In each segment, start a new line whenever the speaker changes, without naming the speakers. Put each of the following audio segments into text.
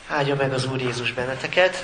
Áldja meg az Úr Jézus benneteket.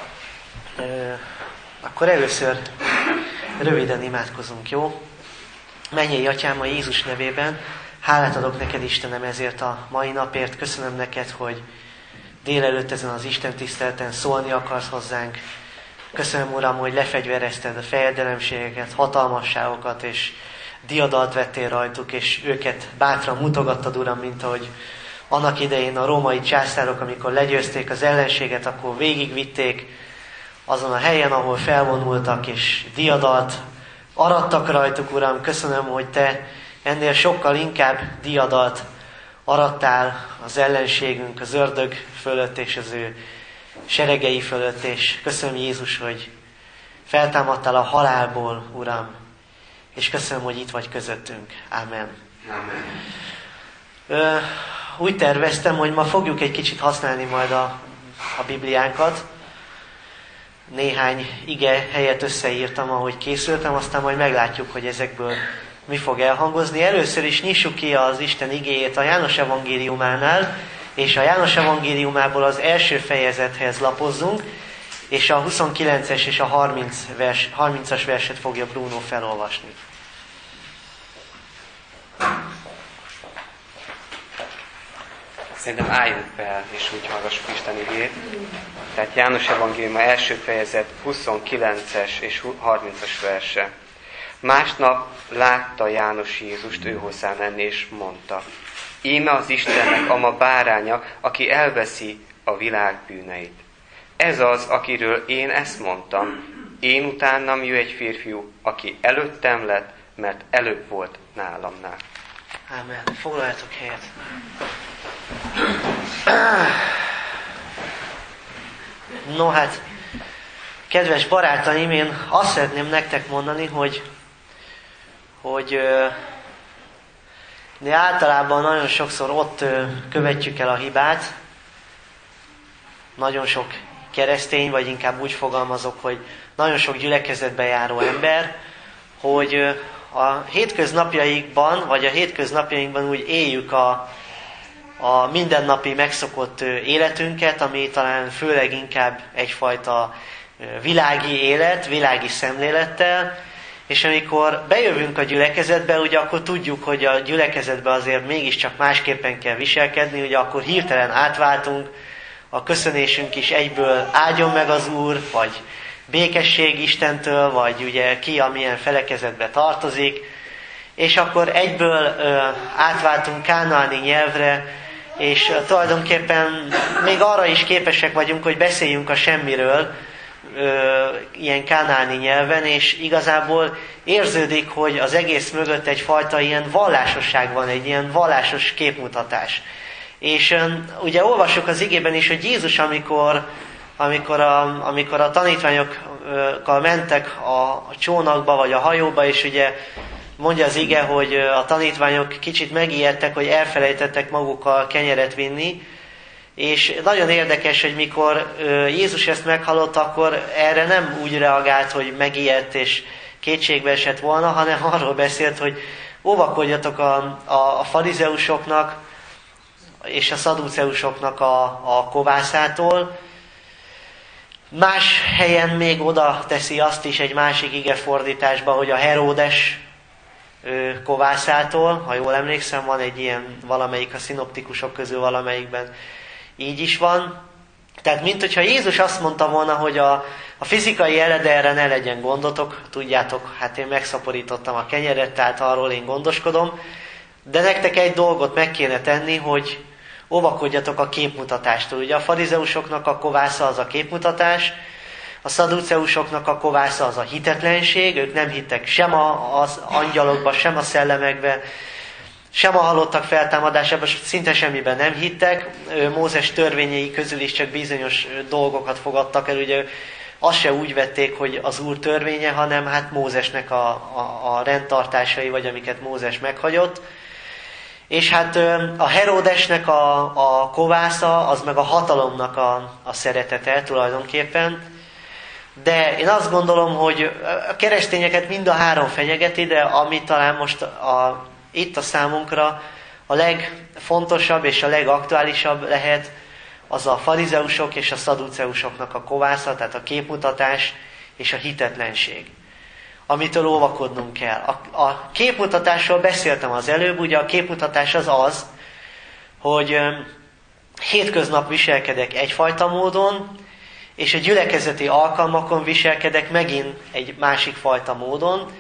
Akkor először röviden imádkozunk, jó? Mennyei Atyám, a Jézus nevében hálát adok neked, Istenem, ezért a mai napért. Köszönöm neked, hogy délelőtt ezen az Isten tiszteleten szólni akarsz hozzánk. Köszönöm, Uram, hogy lefegyverezted a fejedelemségeket, hatalmasságokat, és diadalt vettél rajtuk, és őket bátran mutogattad, Uram, mint ahogy annak idején a római császárok, amikor legyőzték az ellenséget, akkor végigvitték azon a helyen, ahol felvonultak, és diadalt arattak rajtuk, Uram. Köszönöm, hogy Te ennél sokkal inkább diadalt arattál az ellenségünk, az ördög fölött és az ő seregei fölött, és köszönöm, Jézus, hogy feltámadtál a halálból, Uram, és köszönöm, hogy itt vagy közöttünk. Amen.
Amen.
Úgy terveztem, hogy ma fogjuk egy kicsit használni majd a Bibliánkat. Néhány ige helyet összeírtam, ahogy készültem, aztán majd meglátjuk, hogy ezekből mi fog elhangozni. Először is nyissuk ki az Isten igéjét a János evangéliumánál, és a János evangéliumából az első fejezethez lapozzunk, és a 29-es és a 30-as verset fogja Bruno felolvasni.
Szerintem álljunk fel, és úgy hallgassuk Isten igét. Tehát János evangélium első fejezet 29-es és 30-as verse. Másnap látta János Jézust ő hozzá menni, és mondta: Íme az Istennek ama báránya, aki elveszi a világ bűneit. Ez az, akiről én ezt mondtam. Én utánam jön egy férfiú, aki előttem lett, mert előbb volt nálamnál.
Ámen. Foglaljátok helyet. No hát, kedves barátaim, én azt szeretném nektek mondani, hogy de általában nagyon sokszor ott követjük el a hibát, nagyon sok keresztény, vagy inkább úgy fogalmazok, hogy nagyon sok gyülekezetbe járó ember, hogy a hétköznapjaikban, vagy a hétköznapjainkban úgy éljük a mindennapi megszokott életünket, ami talán főleg inkább egyfajta világi élet, világi szemlélettel, és amikor bejövünk a gyülekezetbe, ugye akkor tudjuk, hogy a gyülekezetbe azért mégiscsak másképpen kell viselkedni, ugye akkor hirtelen átváltunk, a köszönésünk is egyből áldjon meg az Úr, vagy békesség Istentől, vagy ugye ki amilyen felekezetbe tartozik, és akkor egyből átváltunk kánaáni nyelvre, és tulajdonképpen még arra is képesek vagyunk, hogy beszéljünk a semmiről, ilyen kánaáni nyelven, és igazából érződik, hogy az egész mögött egyfajta ilyen vallásosság van, egy ilyen vallásos képmutatás. És ugye olvassuk az igében is, hogy Jézus, amikor a tanítványokkal mentek a csónakba, vagy a hajóba, és ugye mondja az ige, hogy a tanítványok kicsit megijedtek, hogy elfelejtettek magukkal kenyeret vinni, és nagyon érdekes, hogy mikor Jézus ezt meghallotta, akkor erre nem úgy reagált, hogy megijedt és kétségbe esett volna, hanem arról beszélt, hogy óvakodjatok a farizeusoknak és a szaduceusoknak a kovászától. Más helyen még oda teszi azt is egy másik igefordításba, hogy a Heródes kovászától, ha jól emlékszem, van egy ilyen valamelyik a szinoptikusok közül valamelyikben így is van. Tehát mint hogyha Jézus azt mondta volna, hogy a fizikai eledelre ne legyen gondotok, tudjátok, hát én megszaporítottam a kenyeret, tehát arról én gondoskodom, de nektek egy dolgot meg kéne tenni, hogy óvakodjatok a képmutatástól. Ugye a farizeusoknak a kovásza az a képmutatás, a szaduceusoknak a kovásza az a hitetlenség, ők nem hittek sem az angyalokba, sem a szellemekbe, sem a halottak feltámadásában, szinte semmiben nem hittek. Mózes törvényei közül is csak bizonyos dolgokat fogadtak el, ugye azt se úgy vették, hogy az Úr törvénye, hanem hát Mózesnek a rendtartásai, vagy amiket Mózes meghagyott. És hát a Heródesnek a kovásza, az meg a hatalomnak a szeretete tulajdonképpen. De én azt gondolom, hogy a keresztényeket mind a három fenyegeti, de ami talán most itt a számunkra a legfontosabb és a legaktuálisabb lehet, az a farizeusok és a szadduceusoknak a kovásza, tehát a képmutatás és a hitetlenség, amitől óvakodnunk kell. A képmutatásról beszéltem az előbb, ugye a képmutatás az, hogy hétköznap viselkedek egyfajta módon, és a gyülekezeti alkalmakon viselkedek megint egy másik fajta módon,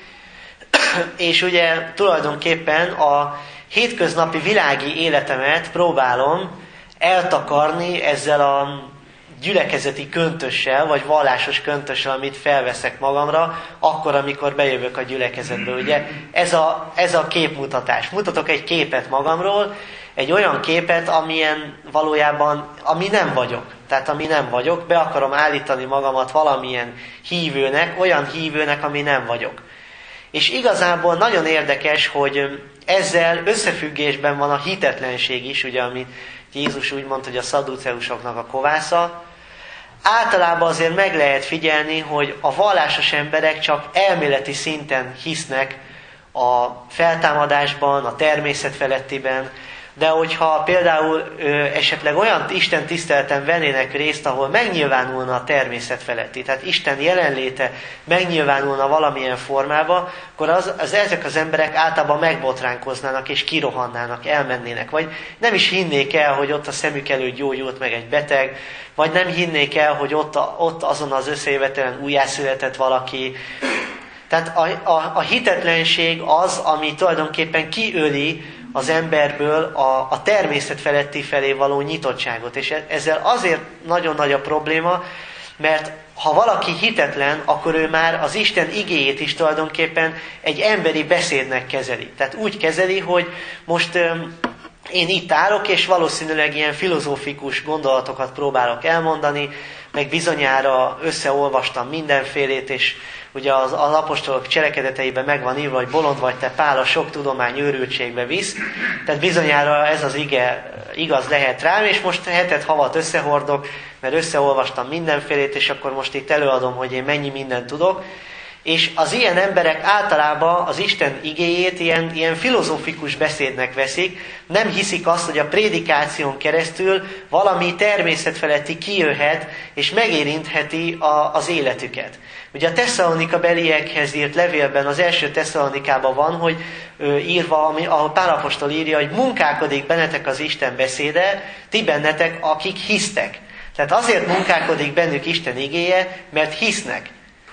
és ugye tulajdonképpen a hétköznapi világi életemet próbálom eltakarni ezzel a gyülekezeti köntössel, vagy vallásos köntössel, amit felveszek magamra, akkor, amikor bejövök a gyülekezetbe. Ugye ez a képmutatás. Mutatok egy képet magamról, egy olyan képet, amilyen valójában, ami nem vagyok. Tehát ami nem vagyok, be akarom állítani magamat valamilyen hívőnek, olyan hívőnek, ami nem vagyok. És igazából nagyon érdekes, hogy ezzel összefüggésben van a hitetlenség is, ugye, amit Jézus úgy mondta, hogy a szadduceusoknak a kovásza. Általában azért meg lehet figyelni, hogy a vallásos emberek csak elméleti szinten hisznek a feltámadásban, a természet felettiben, de hogyha például esetleg olyan Isten tiszteleten vennének részt, ahol megnyilvánulna a természet feletti, tehát Isten jelenléte megnyilvánulna valamilyen formába, akkor ezek az emberek általában megbotránkoznának és kirohannának, elmennének. Vagy nem is hinnék el, hogy ott a szemük előtt gyógyult meg egy beteg, vagy nem hinnék el, hogy ott azon az összejövetelen újjászületett valaki. Tehát a hitetlenség az, ami tulajdonképpen kiöli az emberből a természet feletti felé való nyitottságot. És ezzel azért nagyon nagy a probléma, mert ha valaki hitetlen, akkor ő már az Isten igéjét is tulajdonképpen egy emberi beszédnek kezeli. Tehát úgy kezeli, hogy most én itt állok, és valószínűleg ilyen filozófikus gondolatokat próbálok elmondani, meg bizonyára összeolvastam mindenfélét, és ugye az apostolok cselekedeteiben meg van írva, hogy bolond vagy te, Pál, a sok tudomány őrültségbe visz. Tehát bizonyára ez az ige igaz lehet rám, és most hetet havat összehordok, mert összeolvastam mindenfélét, és akkor most itt előadom, hogy én mennyi mindent tudok. És az ilyen emberek általában az Isten igéjét ilyen filozófikus beszédnek veszik, nem hiszik azt, hogy a prédikáción keresztül valami természetfeletti kijöhet, és megérintheti az életüket. Ugye a Tesszalonika beliekhez írt levélben, az első Tesszalonikában van, hogy írva, ahol Pál apostol írja, hogy munkálkodik bennetek az Isten beszéde, ti bennetek, akik hisztek. Tehát azért munkálkodik bennük Isten igéje, mert hisznek.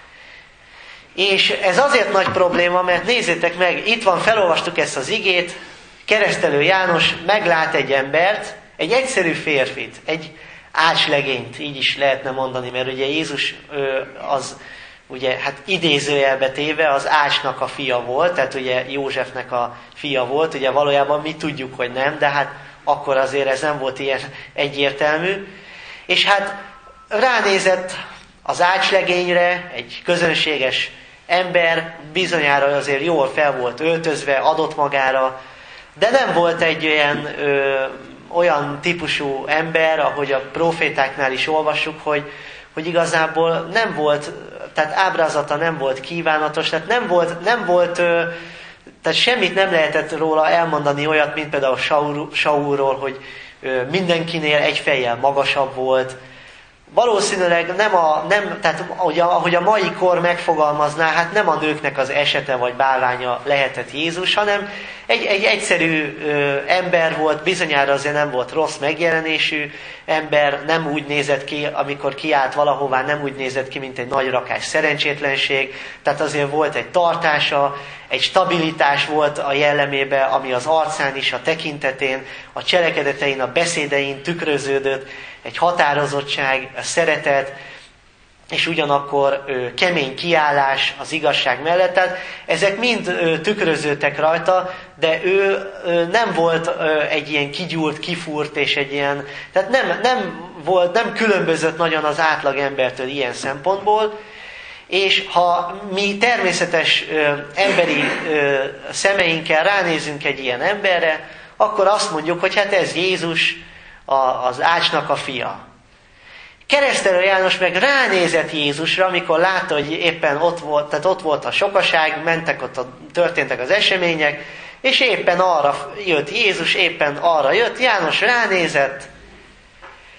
És ez azért nagy probléma, mert nézzétek meg, itt van, felolvastuk ezt az igét, Keresztelő János meglát egy embert, egy egyszerű férfit, egy ácslegényt, így is lehetne mondani, mert ugye Jézus az, ugye, hát idézőjelbe téve az ácsnak a fia volt, tehát ugye Józsefnek a fia volt, ugye valójában mi tudjuk, hogy nem, de hát akkor azért ez nem volt ilyen egyértelmű. És hát ránézett az ácslegényre, egy közönséges ember, bizonyára azért jól fel volt öltözve, adott magára, de nem volt egy olyan típusú ember, ahogy a profétáknál is olvassuk, hogy igazából nem volt, tehát ábrázata nem volt kívánatos, tehát nem volt tehát semmit nem lehetett róla elmondani olyat, mint például Saulról, hogy mindenkinél egy fejjel magasabb volt. Valószínűleg tehát ahogy a mai kor megfogalmazná, hát nem a nőknek az esete vagy bálványa lehetett Jézus, hanem egy egyszerű ember volt, bizonyára azért nem volt rossz megjelenésű ember, nem úgy nézett ki, amikor kiállt valahová, nem úgy nézett ki, mint egy nagy rakás szerencsétlenség, tehát azért volt egy tartása, egy stabilitás volt a jellemében, ami az arcán is, a tekintetén, a cselekedetein, a beszédein tükröződött, egy határozottság, a szeretet, és ugyanakkor kemény kiállás az igazság mellett. Tehát ezek mind tükröződtek rajta, de ő nem volt egy ilyen kigyúrt, kifúrt, és egy ilyen, tehát nem különbözött nagyon az átlag embertől ilyen szempontból, és ha mi természetes emberi szemeinkkel ránézünk egy ilyen emberre, akkor azt mondjuk, hogy hát ez Jézus, az ácsnak a fia. Keresztelő János meg ránézett Jézusra, amikor látta, hogy éppen ott volt a sokaság, történtek az események, és éppen arra jött Jézus, éppen arra jött. János ránézett,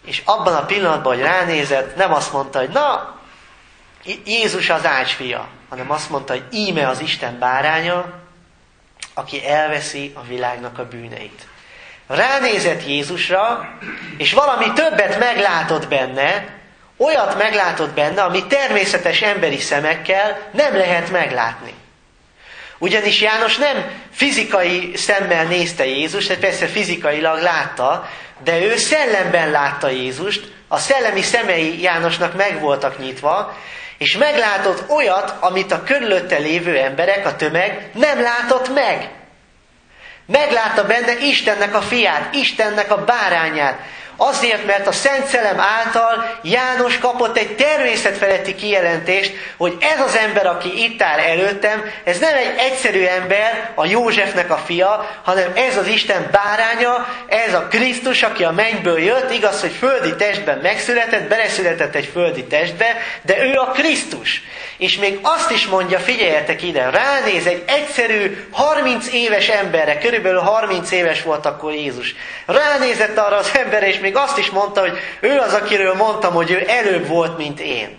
és abban a pillanatban, hogy ránézett, nem azt mondta, hogy na, Jézus az Ács fia, hanem azt mondta, hogy íme az Isten báránya, aki elveszi a világnak a bűneit. Ránézett Jézusra, és valami többet meglátott benne, olyat meglátott benne, ami természetes emberi szemekkel nem lehet meglátni. Ugyanis János nem fizikai szemmel nézte Jézust, tehát persze fizikailag látta, de ő szellemben látta Jézust, a szellemi szemei Jánosnak meg voltak nyitva, és meglátott olyat, amit a körülötte lévő emberek, a tömeg nem látott meg. Meglátta benne Istennek a fiát, Istennek a bárányát. Azért, mert a Szent Szellem által János kapott egy természetfeletti kijelentést, hogy ez az ember, aki itt áll előttem, ez nem egy egyszerű ember, a Józsefnek a fia, hanem ez az Isten báránya, ez a Krisztus, aki a mennyből jött, igaz, hogy földi testben megszületett, beleszületett egy földi testbe, de ő a Krisztus. És még azt is mondja, figyeljetek ide, ránéz egy egyszerű 30 éves emberre, körülbelül 30 éves volt akkor Jézus. Ránézett arra az emberre, és még azt is mondta, hogy ő az, akiről mondtam, hogy ő előbb volt, mint én.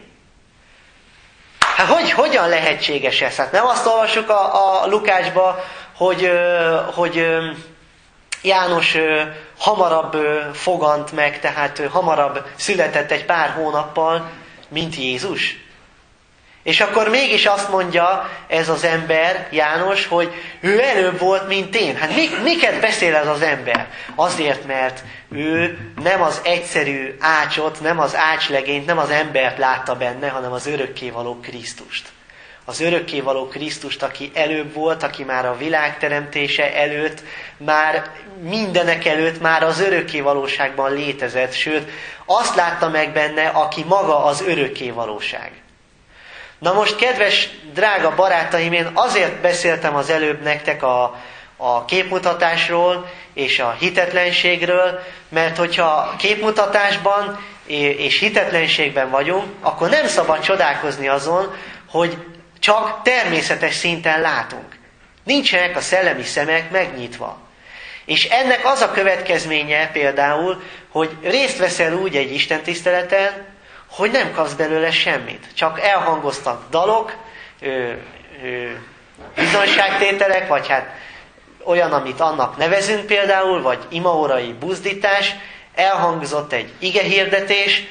Hát hogyan lehetséges ez? Hát nem azt olvassuk a Lukácsba, hogy János hamarabb fogant meg, tehát hamarabb született egy pár hónappal, mint Jézus. És akkor mégis azt mondja ez az ember, János, hogy ő előbb volt, mint én. Hát miket beszél ez az ember? Azért, mert ő nem az egyszerű ácsot, nem az ácslegényt, nem az embert látta benne, hanem az örökkévaló Krisztust. Az örökkévaló Krisztust, aki előbb volt, aki már a világ teremtése előtt, már mindenek előtt, már az örökkévalóságban létezett, sőt, azt látta meg benne, aki maga az örökkévalóság. Na most, kedves, drága barátaim, én azért beszéltem az előbb nektek a képmutatásról és a hitetlenségről, mert hogyha képmutatásban és hitetlenségben vagyunk, akkor nem szabad csodálkozni azon, hogy csak természetes szinten látunk. Nincsenek a szellemi szemek megnyitva. És ennek az a következménye például, hogy részt veszel úgy egy istentiszteleten, hogy nem kapsz belőle semmit. Csak elhangoztak dalok, bizonyságtételek, vagy hát olyan, amit annak nevezünk például, vagy imaórai buzdítás, elhangzott egy igehirdetés,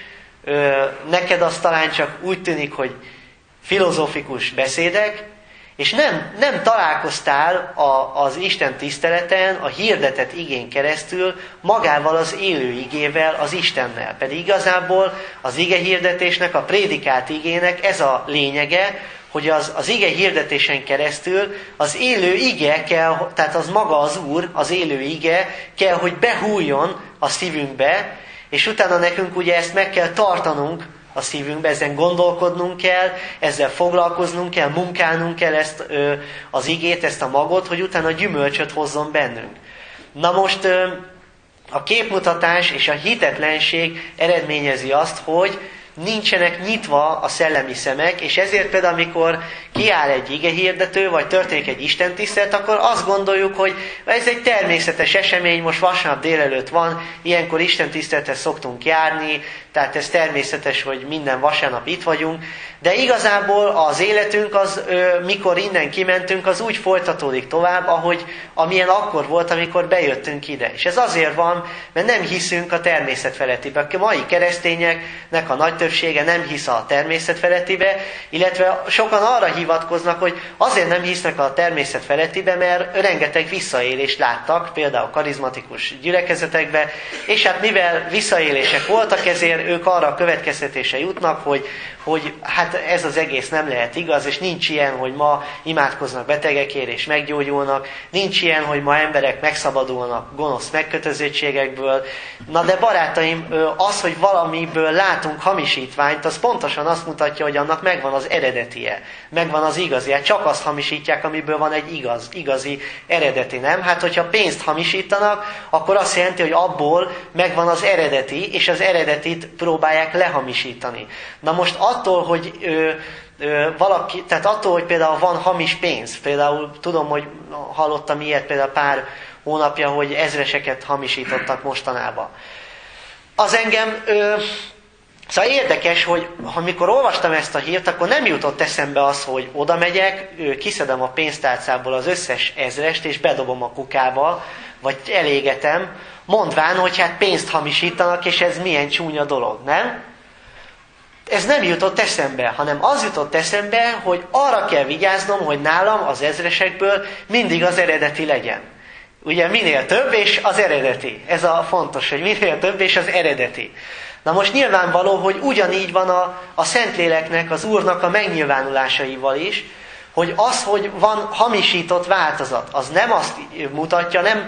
neked az talán csak úgy tűnik, hogy filozófikus beszédek, és nem találkoztál az Isten tiszteleten, a hirdetett igén keresztül magával az élő igével, az Istennel. Pedig igazából az ige hirdetésnek, a prédikált igének ez a lényege, hogy az ige hirdetésen keresztül az élő ige kell, tehát az maga az Úr, az élő ige kell, hogy behújjon a szívünkbe, és utána nekünk ugye ezt meg kell tartanunk a szívünkbe, ezen gondolkodnunk kell, ezzel foglalkoznunk kell, munkálnunk kell ezt az igét, ezt a magot, hogy utána gyümölcsöt hozzon bennünk. Na most a képmutatás és a hitetlenség eredményezi azt, hogy nincsenek nyitva a szellemi szemek, és ezért például, amikor kiáll egy igehirdető, vagy történik egy istentisztelet, akkor azt gondoljuk, hogy ez egy természetes esemény, most vasárnap délelőtt van, ilyenkor istentisztelethez szoktunk járni, tehát ez természetes, hogy minden vasárnap itt vagyunk, de igazából az életünk, mikor innen kimentünk, az úgy folytatódik tovább, amilyen akkor volt, amikor bejöttünk ide. És ez azért van, mert nem hiszünk a természet felettibe. A mai keresztényeknek a nagy többsége nem hisz a természet felettibe, illetve sokan arra hivatkoznak, hogy azért nem hisznek a természet felettibe, mert rengeteg visszaélést láttak, például karizmatikus gyülekezetekbe, és hát mivel visszaélések voltak, ezért ők arra a következtetése jutnak, hogy hát ez az egész nem lehet igaz, és nincs ilyen, hogy ma imádkoznak betegekért és meggyógyulnak, nincs ilyen, hogy ma emberek megszabadulnak gonosz megkötözöttségekből. Na de barátaim, az, hogy valamiből látunk hamisítványt, az pontosan azt mutatja, hogy annak megvan az eredetie, megvan az igazi. Hát csak azt hamisítják, amiből van egy igazi eredeti, nem? Hát hogyha pénzt hamisítanak, akkor azt jelenti, hogy abból megvan az eredeti, és az eredetit próbálják lehamisítani. Na most attól, hogy tehát attól, hogy például van hamis pénz, például tudom, hogy hallottam ilyet például pár hónapja, hogy ezreseket hamisítottak mostanában. az engem... Szóval érdekes, hogy amikor olvastam ezt a hírt, akkor nem jutott eszembe az, hogy oda megyek, kiszedem a pénztárcából az összes ezrest, és bedobom a kukába, vagy elégetem, mondván, hogy hát pénzt hamisítanak, és ez milyen csúnya dolog, nem? Ez nem jutott eszembe, hanem az jutott eszembe, hogy arra kell vigyáznom, hogy nálam az ezresekből mindig az eredeti legyen. Ugye minél több, és az eredeti. Ez a fontos, hogy minél több, és az eredeti. Na most nyilvánvaló, hogy ugyanígy van a Szentléleknek, az Úrnak a megnyilvánulásaival is, hogy az, hogy van hamisított változat, az nem azt mutatja, nem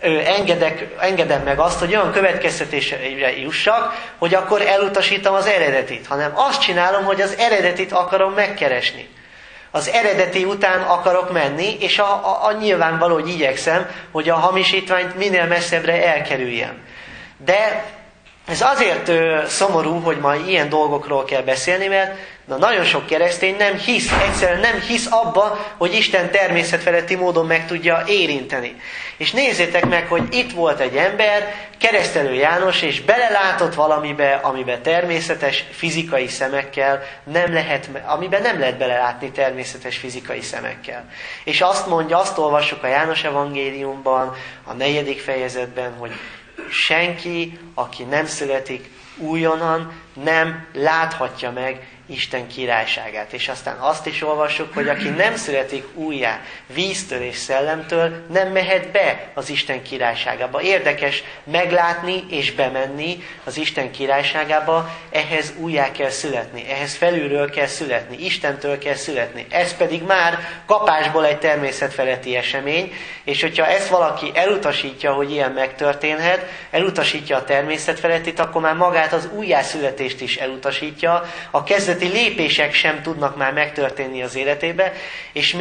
engedem meg azt, hogy olyan következtetésre jussak, hogy akkor elutasítom az eredetit, hanem azt csinálom, hogy az eredetit akarom megkeresni. Az eredeti után akarok menni, és a nyilvánvaló, hogy igyekszem, hogy a hamisítványt minél messzebbre elkerüljem. De ez azért szomorú, hogy ma ilyen dolgokról kell beszélni, mert nagyon sok keresztény egyszerűen nem hisz abba, hogy Isten természetfeletti módon meg tudja érinteni. És nézzétek meg, hogy itt volt egy ember, Keresztelő János, és belelátott valamibe, amiben természetes fizikai szemekkel amiben nem lehet belelátni természetes fizikai szemekkel. És azt mondja, azt olvassuk a János evangéliumban, a 4. fejezetben, hogy senki, aki nem születik újonnan, nem láthatja meg Isten királyságát. És aztán azt is olvassuk, hogy aki nem születik újjá víztől és szellemtől, nem mehet be az Isten királyságába. Érdekes meglátni és bemenni az Isten királyságába, ehhez újjá kell születni, ehhez felülről kell születni, Istentől kell születni. Ez pedig már kapásból egy természetfeletti esemény, és hogyha ezt valaki elutasítja, hogy ilyen megtörténhet, elutasítja a természetfelettit, akkor már magát az újjászületést is elutasítja, a kezdeti lépések sem tudnak már megtörténni az életébe, és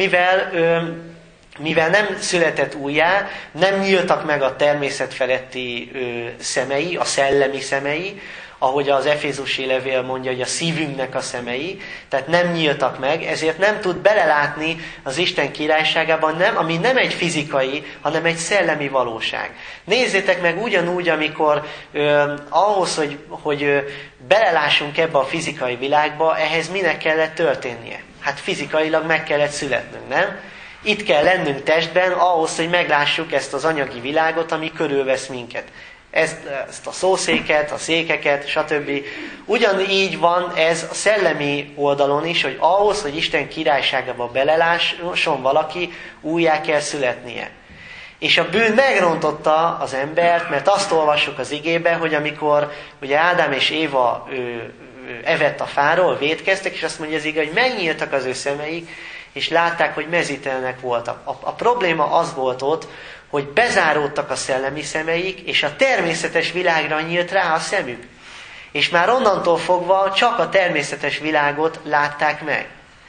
mivel nem született újjá, nem nyíltak meg a természetfeletti szemei, a szellemi szemei, ahogy az Efézusi levél mondja, hogy a szívünknek a szemei, tehát nem nyíltak meg, ezért nem tud belelátni az Isten királyságában, ami nem egy fizikai, hanem egy szellemi valóság. Nézzétek meg ugyanúgy, amikor ahhoz, hogy belelássunk ebbe a fizikai világba, ehhez minek kellett történnie? Hát fizikailag meg kellett születnünk, nem? Itt kell lennünk testben ahhoz, hogy meglássuk ezt az anyagi világot, ami körülvesz minket. Ezt a szószéket, a székeket, stb. Ugyanígy van ez a szellemi oldalon is, hogy ahhoz, hogy Isten királyságába belelásson valaki, újjá kell születnie. És a bűn megrontotta az embert, mert azt olvassuk az igébe, hogy amikor ugye Ádám és Éva evett a fáról, vétkeztek, és azt mondja az ige, hogy megnyíltak az ő szemeik, és látták, hogy mezítelnek voltak. A probléma az volt ott, hogy bezáródtak a szellemi szemeik, és a természetes világra nyílt rá a szemük. És már onnantól fogva csak a természetes világot látták meg.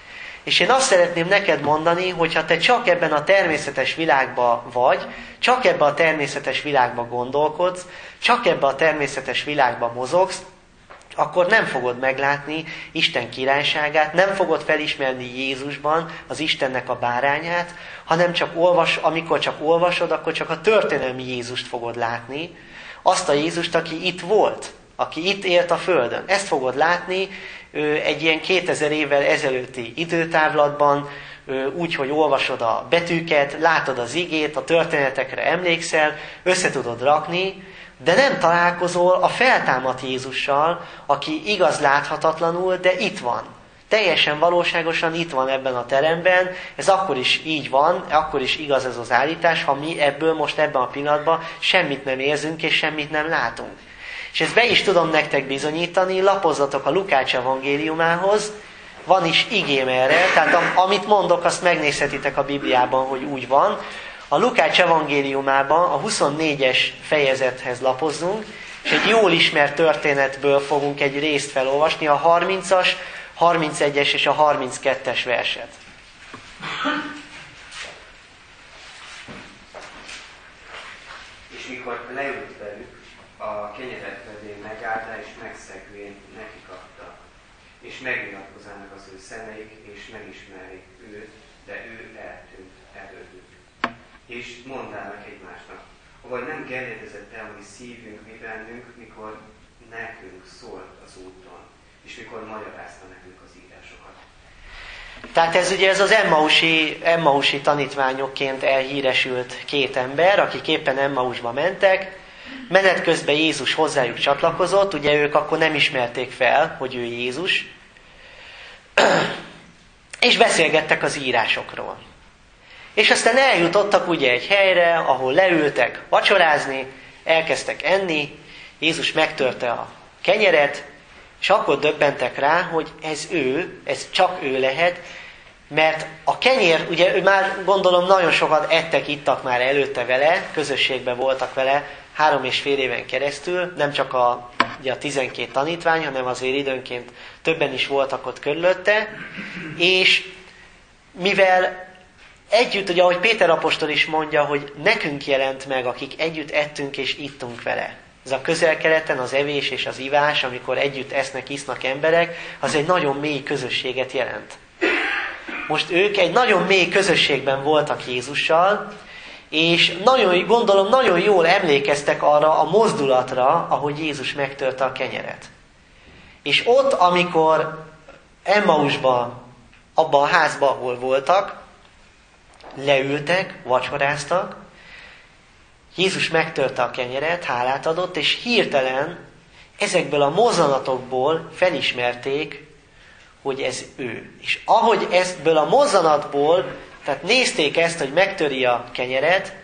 És én azt szeretném neked mondani, hogy ha te csak ebben a természetes világban vagy, csak ebben a természetes világban gondolkodsz, csak ebben a természetes világban mozogsz, akkor nem fogod meglátni Isten királyságát, nem fogod felismerni Jézusban az Istennek a bárányát, hanem amikor csak olvasod, akkor csak a történelmi Jézust fogod látni, azt a Jézust, aki itt volt, aki itt élt a Földön. Ezt fogod látni egy ilyen 2000 évvel ezelőtti időtávlatban, úgy, hogy olvasod a betűket, látod az igét, a történetekre emlékszel, össze tudod rakni, de nem találkozol a feltámadt Jézussal, aki igaz láthatatlanul, de itt van. Teljesen valóságosan itt van ebben a teremben, ez akkor is így van, akkor is igaz ez az állítás, ha mi ebből most ebben a pillanatban semmit nem érzünk és semmit nem látunk. És ezt be is tudom nektek bizonyítani, lapozzatok a Lukács evangéliumához, van is igém erre, tehát amit mondok, azt megnézhetitek a Bibliában, hogy úgy van. A Lukács evangéliumában a 24-es fejezethez lapozzunk, és egy jól ismert történetből fogunk egy részt felolvasni, a 30-as, 31-es és a 32-es verset.
És mikor leült velük, a kenyeret vevén megállta, és megszegvén nekik adta. És megnyilatkozának az ő szemeik, és megismerik őt, de ő eltűnt előttük. És mondának egymásnak, vagy nem gerjedezett el a mi szívünk mi bennünk, mikor nekünk szólt az úton, és mikor magyarázta nekünk az írásokat.
Tehát ez az Emmausi tanítványokként elhíresült két ember, akik éppen Emmausba mentek. Menet közben Jézus hozzájuk csatlakozott, ugye ők akkor nem ismerték fel, hogy ő Jézus, és beszélgettek az írásokról. És aztán eljutottak ugye egy helyre, ahol leültek vacsorázni, elkezdtek enni, Jézus megtörte a kenyeret, és akkor döbbentek rá, hogy ez csak ő lehet, mert a kenyér, ugye ő már gondolom nagyon sokat ettek, ittak már előtte vele, közösségben voltak vele 3,5 éven keresztül, nem csak ugye a 12 tanítvány, hanem azért időnként többen is voltak ott körülötte, és mivel együtt, ugye ahogy Péter apostol is mondja, hogy nekünk jelent meg, akik együtt ettünk és ittunk vele. Ez a Közel-Keleten az evés és az ivás, amikor együtt esznek, isznak emberek, az egy nagyon mély közösséget jelent. Most ők egy nagyon mély közösségben voltak Jézussal, és gondolom nagyon jól emlékeztek arra a mozdulatra, ahogy Jézus megtörte a kenyeret. És ott, amikor Emmausban, abban a házban, ahol voltak, leültek, vacsoráztak, Jézus megtörte a kenyeret, hálát adott, és hirtelen ezekből a mozzanatokból felismerték, hogy ez ő. És ahogy ebből a mozzanatból, tehát nézték ezt, hogy megtöri a kenyeret,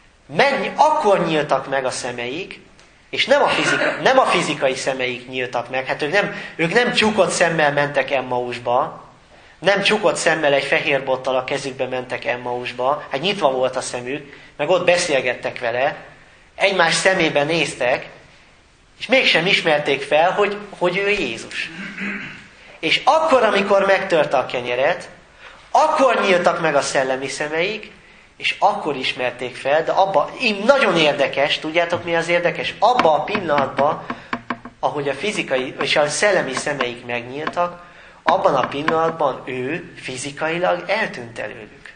akkor nyíltak meg a szemeik, és nem a fizikai szemeik nyíltak meg. Hát ők nem csukott szemmel mentek Emmausba, nem csukott szemmel egy fehér bottal a kezükbe mentek Emmausba, hát nyitva volt a szemük, meg ott beszélgettek vele, egymás szemébe néztek, és mégsem ismerték fel, hogy ő Jézus. És akkor, amikor megtörte a kenyeret, akkor nyíltak meg a szellemi szemeik, és akkor ismerték fel, de nagyon érdekes, tudjátok mi az érdekes? Abba a pillanatban, ahogy a fizikai és a szellemi szemeik megnyíltak, abban a pillanatban ő fizikailag eltűnt előlük.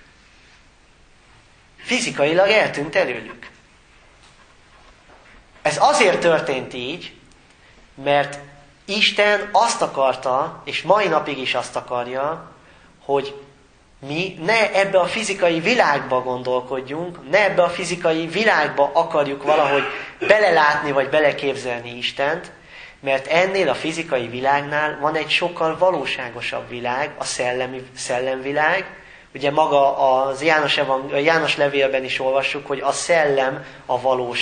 Fizikailag eltűnt előlük. Ez azért történt így, mert Isten azt akarta, és mai napig is azt akarja, hogy mi ne ebbe a fizikai világba gondolkodjunk, ne ebbe a fizikai világba akarjuk valahogy belelátni, vagy beleképzelni Istent, mert ennél a fizikai világnál van egy sokkal valóságosabb világ, a szellemvilág. Ugye maga az János levélben is olvassuk, hogy a szellem a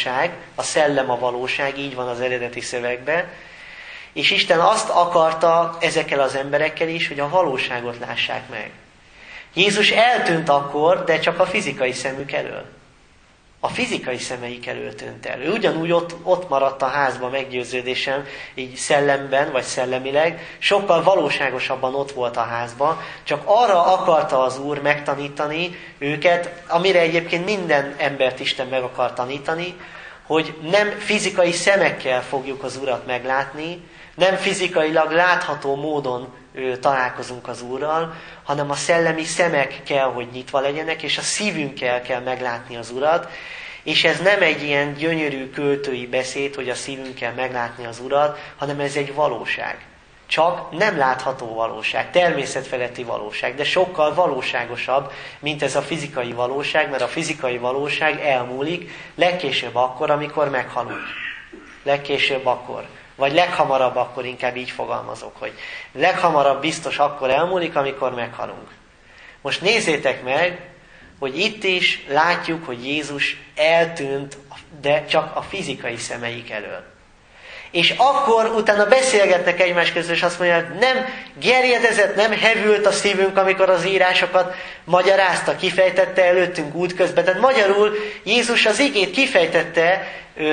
valóság, így van az eredeti szövegben. És Isten azt akarta ezekkel az emberekkel is, hogy a valóságot lássák meg. Jézus eltűnt akkor, de csak a fizikai szemük elől. A fizikai szemeik elől tűnt el. Ő ugyanúgy ott maradt a házban, meggyőződésem, így szellemben, vagy szellemileg, sokkal valóságosabban ott volt a házban, csak arra akarta az Úr megtanítani őket, amire egyébként minden embert Isten meg akar tanítani, hogy nem fizikai szemekkel fogjuk az Urat meglátni, nem fizikailag látható módon találkozunk az Úrral, hanem a szellemi szemek kell, hogy nyitva legyenek, és a szívünkkel kell meglátni az Urat, és ez nem egy ilyen gyönyörű költői beszéd, hogy a szívünkkel meglátni az Urat, hanem ez egy valóság. Csak nem látható valóság, természetfeletti valóság, de sokkal valóságosabb, mint ez a fizikai valóság, mert a fizikai valóság elmúlik legkésőbb akkor, amikor meghalunk. Legkésőbb akkor. Vagy leghamarabb akkor, inkább így fogalmazok, hogy leghamarabb biztos akkor elmúlik, amikor meghalunk. Most nézzétek meg, hogy itt is látjuk, hogy Jézus eltűnt, de csak a fizikai szemeik elől. És akkor utána beszélgetnek egymás között, és azt mondják, hogy nem gerjedezett, nem hevült a szívünk, amikor az írásokat magyarázta, kifejtette előttünk útközben. Tehát magyarul Jézus az igét kifejtette,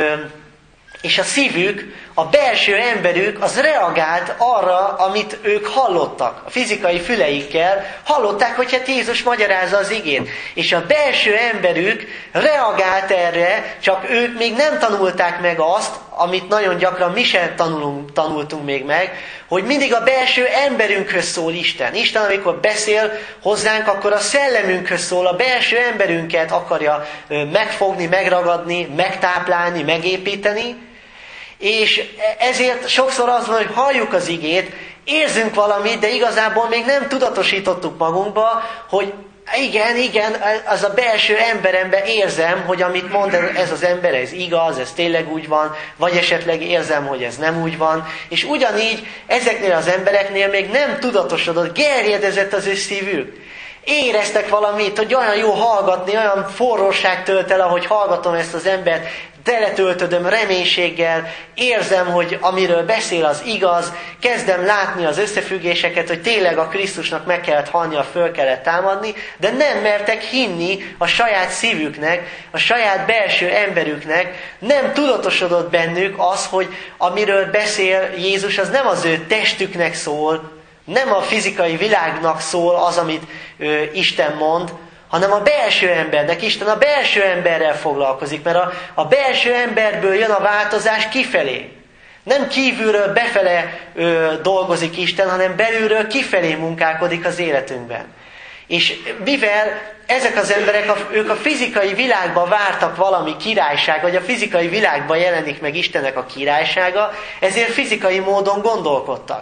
és a szívük, a belső emberük az reagált arra, amit ők hallottak. A fizikai füleikkel hallották, hogy hát Jézus magyarázza az igét. És a belső emberük reagált erre, csak ők még nem tanulták meg azt, amit nagyon gyakran mi sem tanultunk még meg, hogy mindig a belső emberünkhöz szól Isten. Isten, amikor beszél hozzánk, akkor a szellemünkhöz szól, a belső emberünket akarja megfogni, megragadni, megtáplálni, megépíteni, És ezért sokszor az van, hogy halljuk az igét, érzünk valamit, de igazából még nem tudatosítottuk magunkba, hogy igen, az a belső emberemben érzem, hogy amit mond ez az ember, ez igaz, ez tényleg úgy van, vagy esetleg érzem, hogy ez nem úgy van. És ugyanígy ezeknél az embereknél még nem tudatosodott, gerjedezett az ő szívük. Éreztek valamit, hogy olyan jó hallgatni, olyan forróság tölt el, ahogy hallgatom ezt az embert, teletöltödöm reménységgel, érzem, hogy amiről beszél az igaz, kezdem látni az összefüggéseket, hogy tényleg a Krisztusnak meg kellett halnia, föl kellett támadni, de nem mertek hinni a saját szívüknek, a saját belső emberüknek, nem tudatosodott bennük az, hogy amiről beszél Jézus, az nem az ő testüknek szól, nem a fizikai világnak szól az, amit Isten mond, hanem a belső embernek. Isten a belső emberrel foglalkozik, mert a belső emberből jön a változás kifelé. Nem kívülről befele dolgozik Isten, hanem belülről kifelé munkálkodik az életünkben. És mivel ezek az emberek, ők a fizikai világban vártak valami királyság, vagy a fizikai világban jelenik meg Istennek a királysága, ezért fizikai módon gondolkodtak.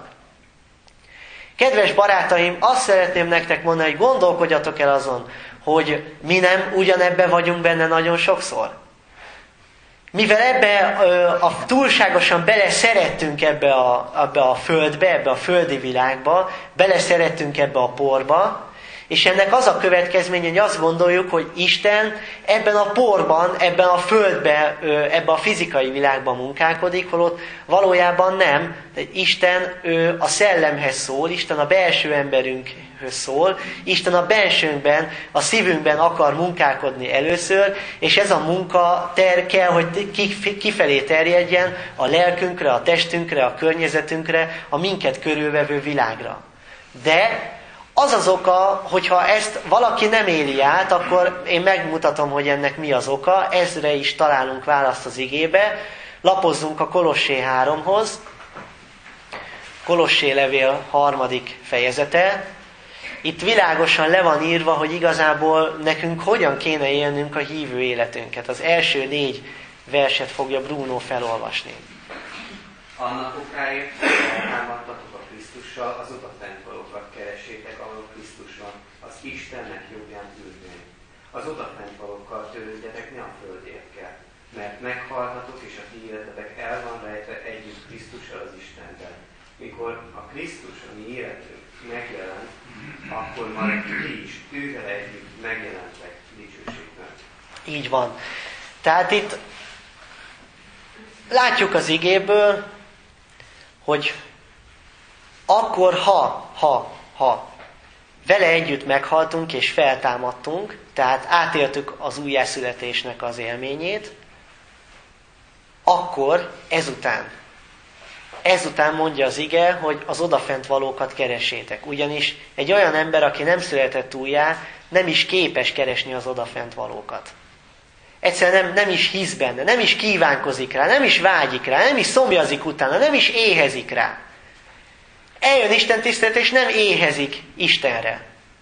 Kedves barátaim, azt szeretném nektek mondani, hogy gondolkodjatok el azon, hogy mi nem ugyanebben vagyunk benne nagyon sokszor. Mivel ebbe túlságosan beleszerettünk ebbe a földbe, ebbe a földi világba, beleszerettünk ebbe a porba, és ennek az a következménye, hogy azt gondoljuk, hogy Isten ebben a porban, ebben a földben, ebben a fizikai világban munkálkodik, holott valójában nem. De Isten a szellemhez szól, Isten a belső emberünkhöz szól, Isten a bensőnkben, a szívünkben akar munkálkodni először, és ez a munka kell, hogy kifelé terjedjen a lelkünkre, a testünkre, a környezetünkre, a minket körülvevő világra. De az az oka, hogyha ezt valaki nem éli át, akkor én megmutatom, hogy ennek mi az oka. Ezre is találunk választ az igébe. Lapozzunk a Kolossé 3-hoz. Kolossé levél 3. fejezete. Itt világosan le van írva, hogy igazából nekünk hogyan kéne élnünk a hívő életünket. Az első 4 verset fogja Bruno felolvasni.
Annak okáért eltámadtatok a Krisztussal, az odafent valókat keresétek, ahol Krisztus van, az Istennek jobbján ülvén. Az odafent valókkal törődjetek, ne a földiekkel, mert meghaltatok, és a ti életetek el van rejtve együtt Krisztussal az Istenben. Mikor a Krisztus, a mi életünk megjelent, akkor majd ti is ővel együtt megjelentek dicsőségben.
Így van. Tehát itt látjuk az igéből, hogy akkor, ha vele együtt meghaltunk és feltámadtunk, tehát átéltük az újjászületésnek az élményét, akkor ezután mondja az ige, hogy az odafent valókat keressétek. Ugyanis egy olyan ember, aki nem született újjá, nem is képes keresni az odafent valókat. Egyszerűen nem is hisz benne, nem is kívánkozik rá, nem is vágyik rá, nem is szomjazik utána, nem is éhezik rá. Eljön Isten tisztelet, és nem éhezik Istenre.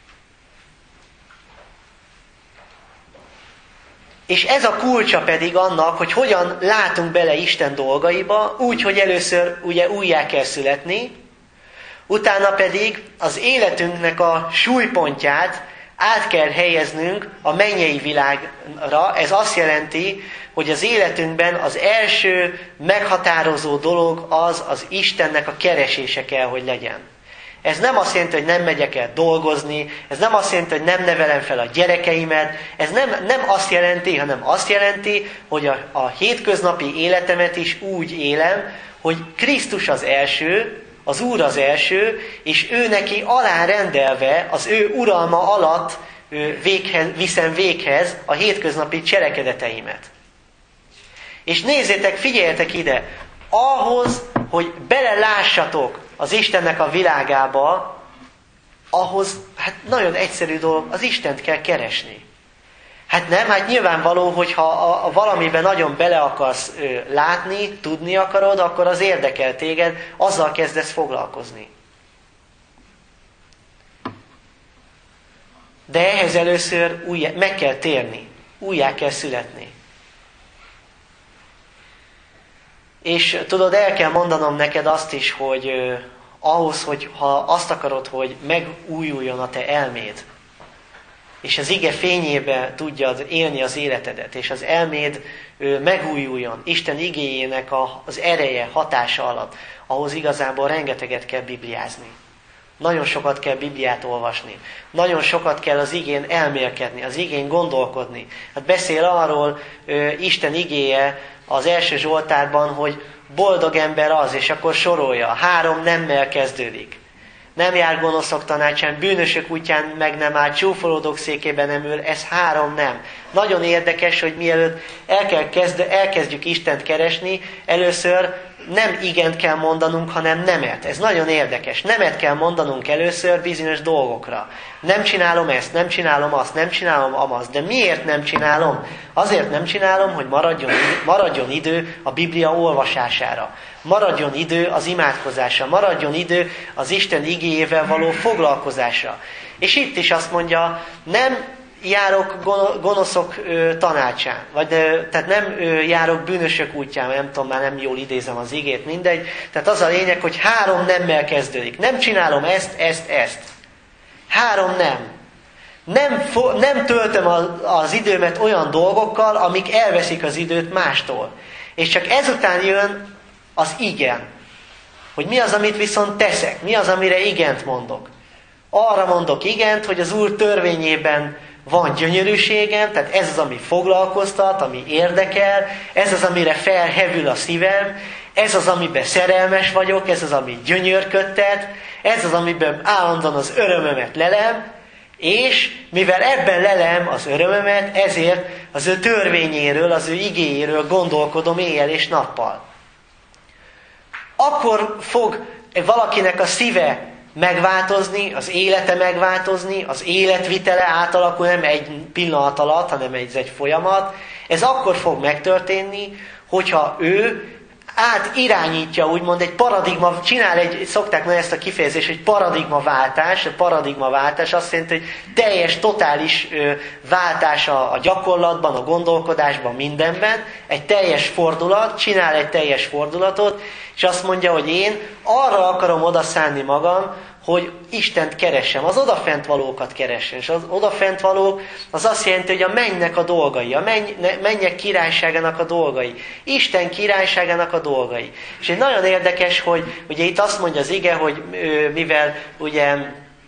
És ez a kulcsa pedig annak, hogy hogyan látunk bele Isten dolgaiba, úgy, hogy először ugye újjá kell születni, utána pedig az életünknek a súlypontját át kell helyeznünk a mennyei világra. Ez azt jelenti, hogy az életünkben az első meghatározó dolog az Istennek a keresése kell, hogy legyen. Ez nem azt jelenti, hogy nem megyek el dolgozni, ez nem azt jelenti, hogy nem nevelem fel a gyerekeimet, ez nem azt jelenti, hanem azt jelenti, hogy a hétköznapi életemet is úgy élem, hogy Krisztus az első, az Úr az első, és ő neki alárendelve, az ő uralma alatt viszem véghez a hétköznapi cselekedeteimet. És nézzétek, figyeljetek ide, ahhoz, hogy belelássatok az Istennek a világába, ahhoz, hát nagyon egyszerű dolog, az Istent kell keresni. Hát nem, hát nyilvánvaló, hogyha valamiben nagyon bele akarsz látni, tudni akarod, akkor az érdekel téged, azzal kezdesz foglalkozni. De ehhez először meg kell térni, újjá kell születni. És tudod, el kell mondanom neked azt is, hogy ahhoz, hogy ha azt akarod, hogy megújuljon a te elméd, és az ige fényébe tudjad élni az életedet, és az elméd megújuljon Isten igéjének az ereje, hatása alatt, ahhoz igazából rengeteget kell bibliázni. Nagyon sokat kell Bibliát olvasni. Nagyon sokat kell az igén elmélkedni, az igén gondolkodni. Hát beszél arról Isten igéje az első Zsoltárban, hogy boldog ember az, és akkor sorolja. 3 nemmel kezdődik. Nem jár gonoszok tanácsán, bűnösök útján meg nem áll, csúfolódók székében nem ül, ez 3 nem. Nagyon érdekes, hogy mielőtt elkezdjük Istent keresni, először nem igent kell mondanunk, hanem nemet. Ez nagyon érdekes. Nemet kell mondanunk először bizonyos dolgokra. Nem csinálom ezt, nem csinálom azt, nem csinálom amazt. De miért nem csinálom? Azért nem csinálom, hogy maradjon idő a Biblia olvasására. Maradjon idő az imádkozásra. Maradjon idő az Isten igéjével való foglalkozásra. És itt is azt mondja, nem járok gonoszok tanácsán, tehát nem járok bűnösök útján, nem tudom, már nem jól idézem az igét, mindegy. Tehát az a lényeg, hogy 3 nemmel kezdődik. Nem csinálom ezt. 3 nem. Nem töltöm az időmet olyan dolgokkal, amik elveszik az időt mástól. És csak ezután jön az igen. Hogy mi az, amit viszont teszek? Mi az, amire igent mondok? Arra mondok igent, hogy az Úr törvényében van gyönyörűségem, tehát ez az, ami foglalkoztat, ami érdekel, ez az, amire felhevül a szívem, ez az, amiben szerelmes vagyok, ez az, ami gyönyörködtet, ez az, amiben állandóan az örömömet lelem, és mivel ebben lelem az örömömet, ezért az ő törvényéről, az ő igéjéről gondolkodom éjjel és nappal. Akkor fog valakinek a szíve megváltozni, az élete megváltozni, az életvitele átalakul, nem egy pillanat alatt, hanem ez egy folyamat. Ez akkor fog megtörténni, hogyha ő átirányítja, úgymond egy paradigma, szokták mondani ezt a kifejezést, hogy paradigmaváltás. A paradigmaváltás azt jelenti, hogy teljes, totális váltás a gyakorlatban, a gondolkodásban, mindenben. Egy teljes fordulat, csinál egy teljes fordulatot, és azt mondja, hogy én arra akarom odaszánni magam, hogy Istent keressem, az odafent valókat keressem. És az odafent valók az azt jelenti, hogy a mennynek a dolgai, a mennyek királyságának a dolgai, Isten királyságának a dolgai. És egy nagyon érdekes, hogy ugye itt azt mondja az ige, hogy mivel ugye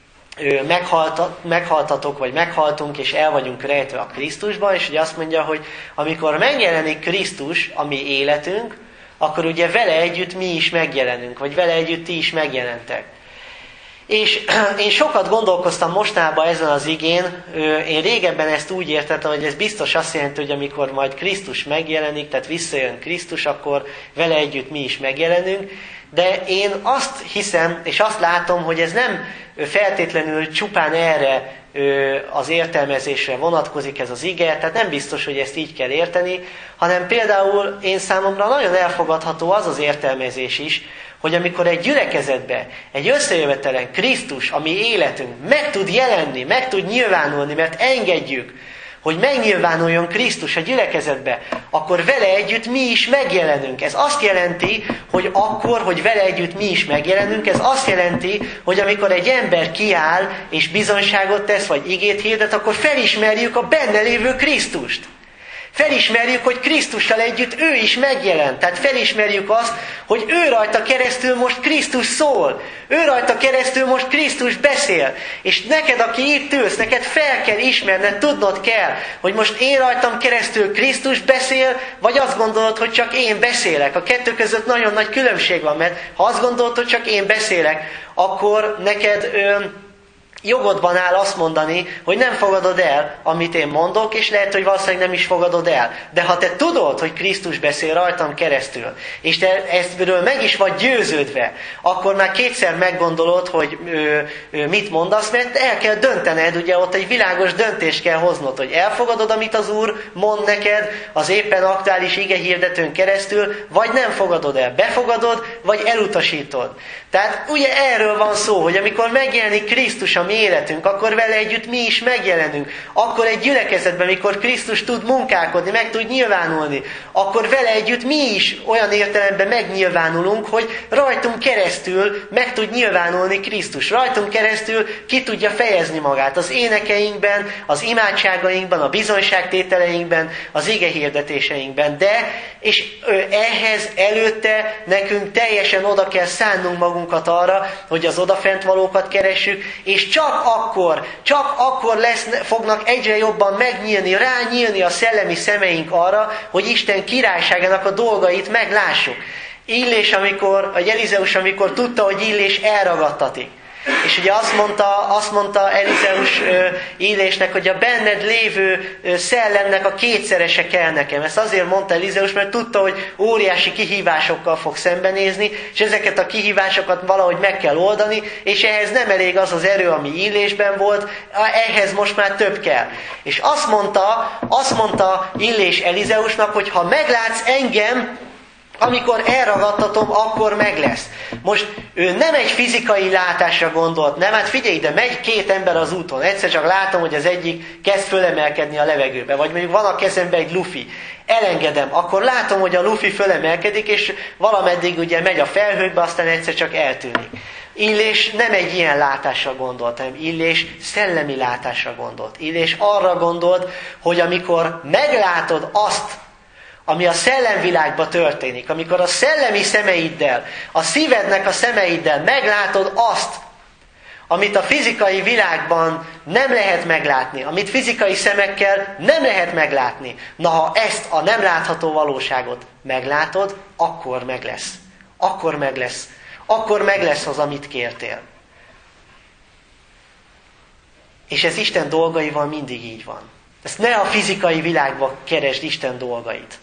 meghaltatok, vagy meghaltunk, és el vagyunk rejtve a Krisztusban, és ugye azt mondja, hogy amikor megjelenik Krisztus, a mi életünk, akkor ugye vele együtt mi is megjelenünk, vagy vele együtt ti is megjelentek. És én sokat gondolkoztam mostanában ezen az igén, én régebben ezt úgy értettem, hogy ez biztos azt jelenti, hogy amikor majd Krisztus megjelenik, tehát visszajön Krisztus, akkor vele együtt mi is megjelenünk, de én azt hiszem, és azt látom, hogy ez nem feltétlenül csupán erre az értelmezésre vonatkozik ez az ige, tehát nem biztos, hogy ezt így kell érteni, hanem például én számomra nagyon elfogadható az az értelmezés is, hogy amikor egy gyülekezetbe, egy összejövetelen Krisztus, a mi életünk meg tud jelenni, meg tud nyilvánulni, mert engedjük, hogy megnyilvánuljon Krisztus a gyülekezetbe, akkor vele együtt mi is megjelenünk. Ez azt jelenti, hogy akkor, hogy vele együtt mi is megjelenünk, ez azt jelenti, hogy amikor egy ember kiáll és bizonyságot tesz, vagy igét hirdet, akkor felismerjük a benne lévő Krisztust. Felismerjük, hogy Krisztussal együtt ő is megjelent. Tehát felismerjük azt, hogy ő rajta keresztül most Krisztus szól. Ő rajta keresztül most Krisztus beszél. És neked, aki itt ülsz, neked fel kell ismerned, tudnod kell, hogy most én rajtam keresztül Krisztus beszél, vagy azt gondolod, hogy csak én beszélek. A kettő között nagyon nagy különbség van, mert ha azt gondolod, hogy csak én beszélek, akkor neked jogodban áll azt mondani, hogy nem fogadod el, amit én mondok, és lehet, hogy valószínűleg nem is fogadod el. De ha te tudod, hogy Krisztus beszél rajtam keresztül, és te eztről meg is vagy győződve, akkor már kétszer meggondolod, hogy mit mondasz, mert el kell döntened, ugye ott egy világos döntést kell hoznod, hogy elfogadod, amit az Úr mond neked az éppen aktuális igehirdetőn keresztül, vagy nem fogadod el, befogadod, vagy elutasítod. Tehát ugye erről van szó, hogy amikor megjelenik Krisztus a mi életünk, akkor vele együtt mi is megjelenünk. Akkor egy gyülekezetben, mikor Krisztus tud munkálkodni, meg tud nyilvánulni, akkor vele együtt mi is olyan értelemben megnyilvánulunk, hogy rajtunk keresztül meg tud nyilvánulni Krisztus. Rajtunk keresztül ki tudja fejezni magát az énekeinkben, az imádságainkban, a bizonyságtételeinkben, az igehirdetéseinkben. De, és ehhez előtte nekünk teljesen oda kell szánnunk magunkat arra, hogy az odafent valókat keressük, és csak akkor fognak egyre jobban megnyílni, rányílni a szellemi szemeink arra, hogy Isten királyságának a dolgait meglássuk. Elizeus, amikor tudta, hogy Illés elragadtatik. És ugye azt mondta Elizeus Illésnek, hogy a benned lévő szellemnek a kétszerese kell nekem. Ezt azért mondta Elizeus, mert tudta, hogy óriási kihívásokkal fog szembenézni, és ezeket a kihívásokat valahogy meg kell oldani, és ehhez nem elég az az erő, ami Illésben volt, ehhez most már több kell. És azt mondta Illés Elizeusnak, hogy ha meglátsz engem, amikor elragadtatom, akkor meg lesz. Most ő nem egy fizikai látásra gondolt, nem, hát figyelj ide, megy két ember az úton, egyszer csak látom, hogy az egyik kezd fölemelkedni a levegőbe, vagy mondjuk van a kezemben egy lufi, elengedem, akkor látom, hogy a lufi fölemelkedik, és valameddig ugye megy a felhőkbe, aztán egyszer csak eltűnik. Illés nem egy ilyen látásra gondolt, hanem Illés szellemi látásra gondolt. Illés arra gondolt, hogy amikor meglátod azt, ami a szellemvilágban történik, amikor a szellemi szemeiddel, a szívednek a szemeiddel meglátod azt, amit a fizikai világban nem lehet meglátni, amit fizikai szemekkel nem lehet meglátni. Na, ha ezt a nem látható valóságot meglátod, akkor meg lesz. Akkor meg lesz. Akkor meg lesz az, amit kértél. És ez Isten dolgaival mindig így van. Ezt ne a fizikai világban keresd Isten dolgait.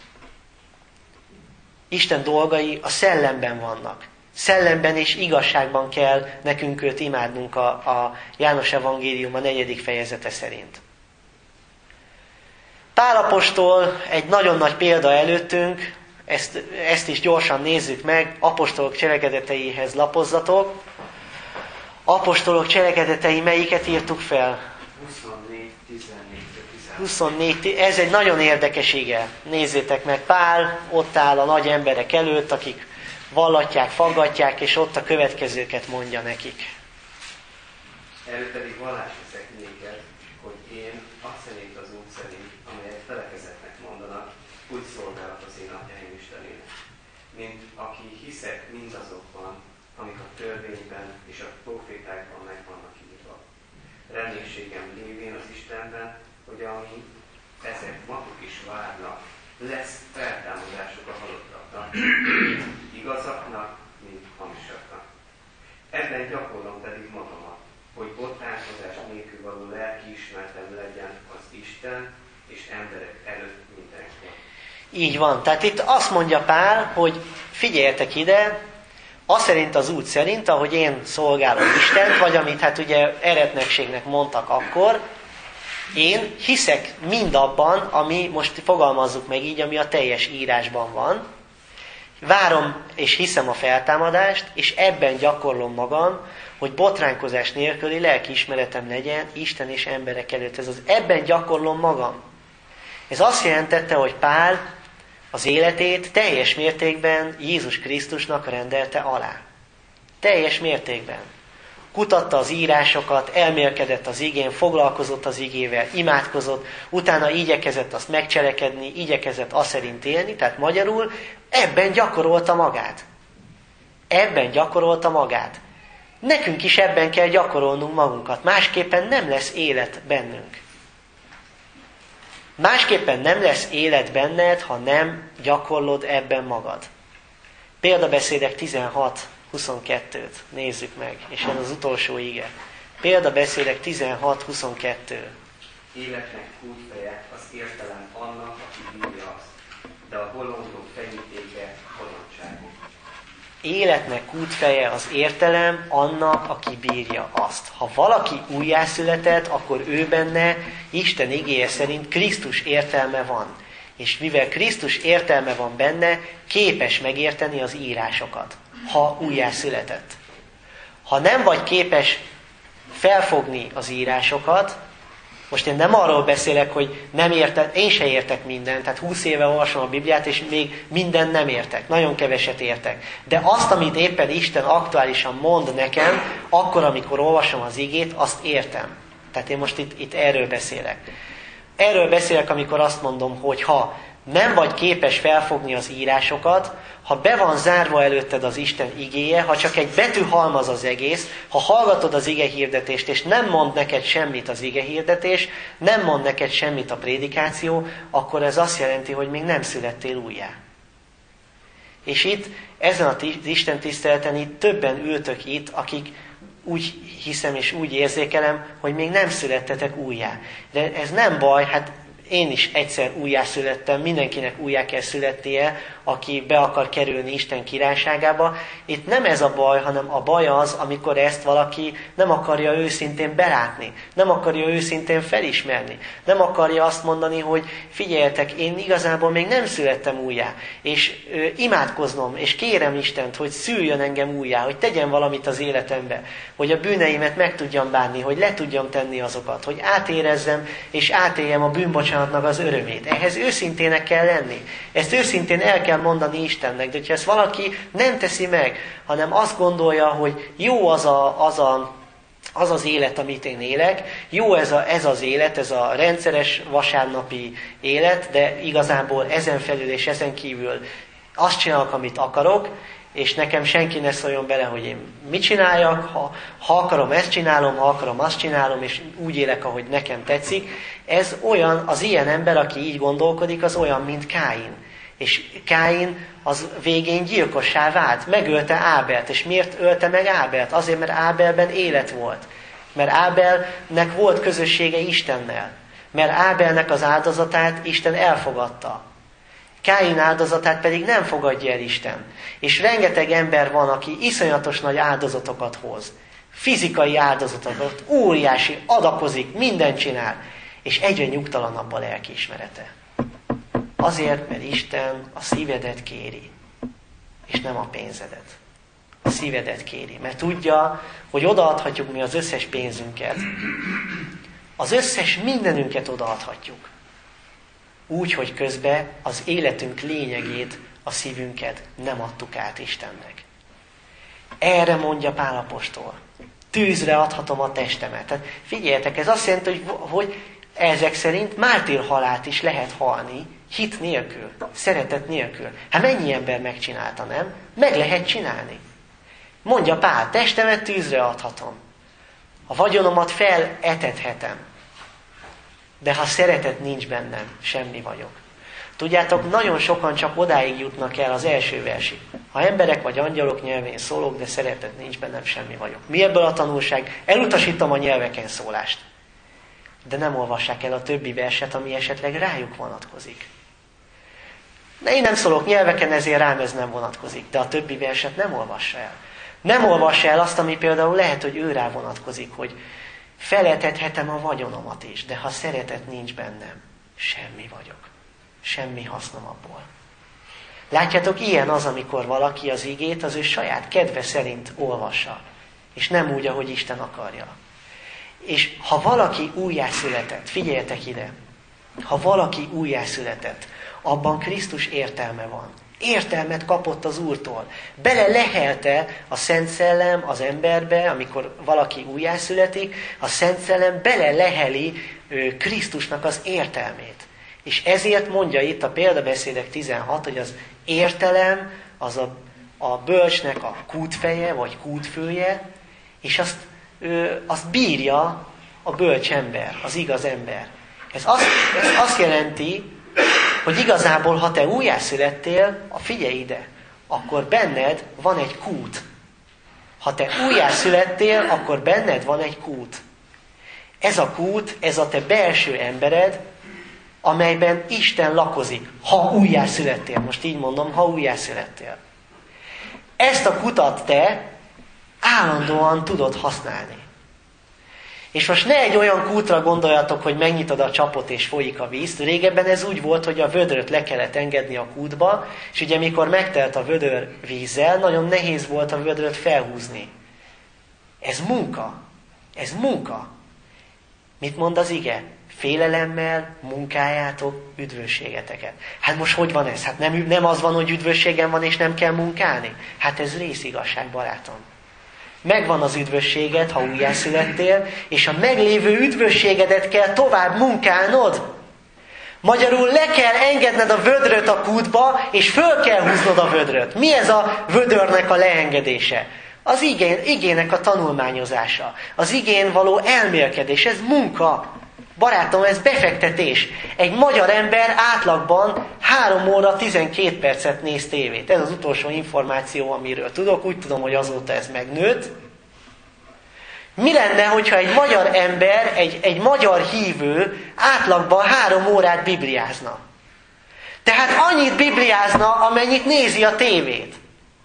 Isten dolgai a szellemben vannak. Szellemben és igazságban kell nekünk őt imádnunk a János Evangélium a 4. fejezete szerint. Pál apostol egy nagyon nagy példa előttünk, ezt is gyorsan nézzük meg, apostolok cselekedeteihez lapozzatok. Apostolok cselekedetei, melyiket írtuk fel? 24, ez egy nagyon érdekes ige. Nézzétek meg, Pál ott áll a nagy emberek előtt, akik vallatják, faggatják, és ott a következőket mondja nekik.
Erről pedig vallást teszek néked, hogy én azt szerint az út szerint, amelyet felekezetnek mondanak, úgy szolgálok az én atyáim Istenének, mint aki hiszek mindazokban, amik a törvényben és a profétákban meg vannak írva. Reménységem lévén az Istenben, hogy ami ezek maguk is várnak, lesz feltámadásuk a halottaknak, igazaknak, mint hamisaknak. Ebben gyakorlom pedig magamat, hogy botránkozás nélkül való lelkiismeretem legyen az Isten és emberek előtt mindenkor.
Így van. Tehát itt azt mondja Pál, hogy figyeljetek ide, az szerint az út szerint, ahogy én szolgálom Istent, vagy amit hát ugye eretnekségnek mondtak akkor, én hiszek mindabban, ami, most fogalmazzuk meg így, ami a teljes írásban van. Várom és hiszem a feltámadást, és ebben gyakorlom magam, hogy botránkozás nélküli lelkiismeretem legyen Isten és emberek előtt. Ez az ebben gyakorlom magam. Ez azt jelentette, hogy Pál az életét teljes mértékben Jézus Krisztusnak rendelte alá. Teljes mértékben. Kutatta az írásokat, elmélkedett az igén, foglalkozott az igével, imádkozott, utána igyekezett azt megcselekedni, igyekezett azt szerint élni, tehát magyarul ebben gyakorolta magát. Ebben gyakorolta magát. Nekünk is ebben kell gyakorolnunk magunkat, másképpen nem lesz élet bennünk. Másképpen nem lesz élet benned, ha nem gyakorlod ebben magad. Példabeszédek 16:22-t nézzük meg, és ez az utolsó ige. Példabeszédek 16:22.
Életnek kútfeje az értelem annak, aki bírja azt, de a bolondok fenyítéke bolondságuk.
Életnek kútfeje az értelem annak, aki bírja azt. Ha valaki újjászületett, akkor ő benne Isten igéje szerint Krisztus értelme van. És mivel Krisztus értelme van benne, képes megérteni az írásokat, ha újjászületett. Ha nem vagy képes felfogni az írásokat. Most én nem arról beszélek, hogy nem értem, én se értek mindent, tehát 20 éve olvasom a Bibliát, és még mindent nem értek, nagyon keveset értek. De azt, amit éppen Isten aktuálisan mond nekem, akkor, amikor olvasom az igét, azt értem. Tehát én most itt erről beszélek. Erről beszélek, amikor azt mondom, hogy ha nem vagy képes felfogni az írásokat, ha be van zárva előtted az Isten igéje, ha csak egy betűhalmaz az egész, ha hallgatod az igehirdetést, és nem mond neked semmit az igehirdetés, nem mond neked semmit a prédikáció, akkor ez azt jelenti, hogy még nem születtél újjá. És itt, ezen az Isten tiszteleten itt többen ültök itt, akik úgy hiszem és úgy érzékelem, hogy még nem születtetek újjá. De ez nem baj, hát én is egyszer újjászülettem, mindenkinek újjá kell születnie, aki be akar kerülni Isten királyságába. Itt nem ez a baj, hanem a baj az, amikor ezt valaki nem akarja őszintén belátni, nem akarja őszintén felismerni, nem akarja azt mondani, hogy figyeljetek, én igazából még nem születtem újjá, és imádkoznom, és kérem Istent, hogy szüljön engem újjá, hogy tegyen valamit az életembe, hogy a bűneimet meg tudjam bánni, hogy le tudjam tenni azokat, hogy átérezzem, és átéljem a bűnbocsánatnak az örömét. Ehhez őszintének kell lenni. Ezt őszintén el kell mondani Istennek, de ha ezt valaki nem teszi meg, hanem azt gondolja, hogy jó az az élet, amit én élek, jó ez az élet, ez a rendszeres vasárnapi élet, de igazából ezen felül és ezen kívül azt csinálok, amit akarok, és nekem senki ne szóljon bele, hogy én mit csináljak, ha akarom ezt csinálom, ha akarom azt csinálom, és úgy élek, ahogy nekem tetszik. Ez olyan, az ilyen ember, aki így gondolkodik, az olyan, mint Káin. És Káin az végén gyilkossá vált, megölte Ábelt. És miért ölte meg Ábelt? Azért, mert Ábelben élet volt. Mert Ábelnek volt közössége Istennel. Mert Ábelnek az áldozatát Isten elfogadta. Káin áldozatát pedig nem fogadja el Isten. És rengeteg ember van, aki iszonyatos nagy áldozatokat hoz. Fizikai áldozatokat, óriási, adakozik, mindent csinál. És egyre nyugtalanabb a lelkiismerete. Azért, mert Isten a szívedet kéri, és nem a pénzedet. A szívedet kéri, mert tudja, hogy odaadhatjuk mi az összes pénzünket. Az összes mindenünket odaadhatjuk. Úgy, hogy közben az életünk lényegét, a szívünket nem adtuk át Istennek. Erre mondja Pál apostol. Tűzre adhatom a testemet. Tehát figyeljetek, ez azt jelenti, hogy ezek szerint mártírhalált is lehet halni, hit nélkül, szeretet nélkül. Hát mennyi ember megcsinálta, nem? Meg lehet csinálni. Mondja Pál, testemet tűzre adhatom. A vagyonomat feletethetem. De ha szeretet nincs bennem, semmi vagyok. Tudjátok, nagyon sokan csak odáig jutnak el az első versig. Ha emberek vagy angyalok nyelvén szólok, de szeretet nincs bennem, semmi vagyok. Mi ebből a tanulság? Elutasítom a nyelveken szólást. De nem olvassák el a többi verset, ami esetleg rájuk vonatkozik. Én nem szólok nyelveken, ezért rám ez nem vonatkozik. De a többi verset nem olvassa el. Nem olvassa el azt, ami például lehet, hogy ő rá vonatkozik, hogy feletethetem a vagyonomat is, de ha szeretet nincs bennem, semmi vagyok. Semmi hasznom abból. Látjátok, ilyen az, amikor valaki az igét az ő saját kedve szerint olvassa, és nem úgy, ahogy Isten akarja. És ha valaki újjászületett, figyeljetek ide, ha valaki újjászületett, abban Krisztus értelme van. Értelmet kapott az Úrtól. Bele lehelte a Szent Szellem az emberbe, amikor valaki újjászületik, a Szent Szellem bele leheli Krisztusnak az értelmét. És ezért mondja itt a Példabeszédek 16, hogy az értelem az a bölcsnek a kútfeje, vagy kútfője, és azt bírja a bölcs ember, az igaz ember. Ez azt jelenti, hogy igazából, ha te újjászülettél, figyelj ide, akkor benned van egy kút. Ha te újjászülettél, akkor benned van egy kút. Ez a kút, ez a te belső embered, amelyben Isten lakozik, ha újjászülettél. Most így mondom, ha újjászülettél. Ezt a kutat te állandóan tudod használni. És most ne egy olyan kútra gondoljatok, hogy megnyitod a csapot és folyik a víz. Régebben ez úgy volt, hogy a vödröt le kellett engedni a kútba, és ugye mikor megtelt a vödör vízzel, nagyon nehéz volt a vödröt felhúzni. Ez munka. Ez munka. Mit mond az ige? Félelemmel munkáljátok üdvösségeteket. Hát most hogy van ez? Hát nem az van, hogy üdvösségem van, és nem kell munkálni? Hát ez részigazság, barátom. Megvan az üdvösséged, ha újjászülettél, és a meglévő üdvösségedet kell tovább munkálnod. Magyarul le kell engedned a vödröt a kútba, és föl kell húznod a vödröt. Mi ez a vödörnek a leengedése? Az igének a tanulmányozása. Az igén való elmélkedés. Ez munka. Barátom, ez befektetés. Egy magyar ember átlagban 3 óra 12 percet néz tévét. Ez az utolsó információ, amiről tudok. Úgy tudom, hogy azóta ez megnőtt. Mi lenne, hogyha egy magyar ember, egy magyar hívő átlagban 3 órát bibliázna? Tehát annyit bibliázna, amennyit nézi a tévét.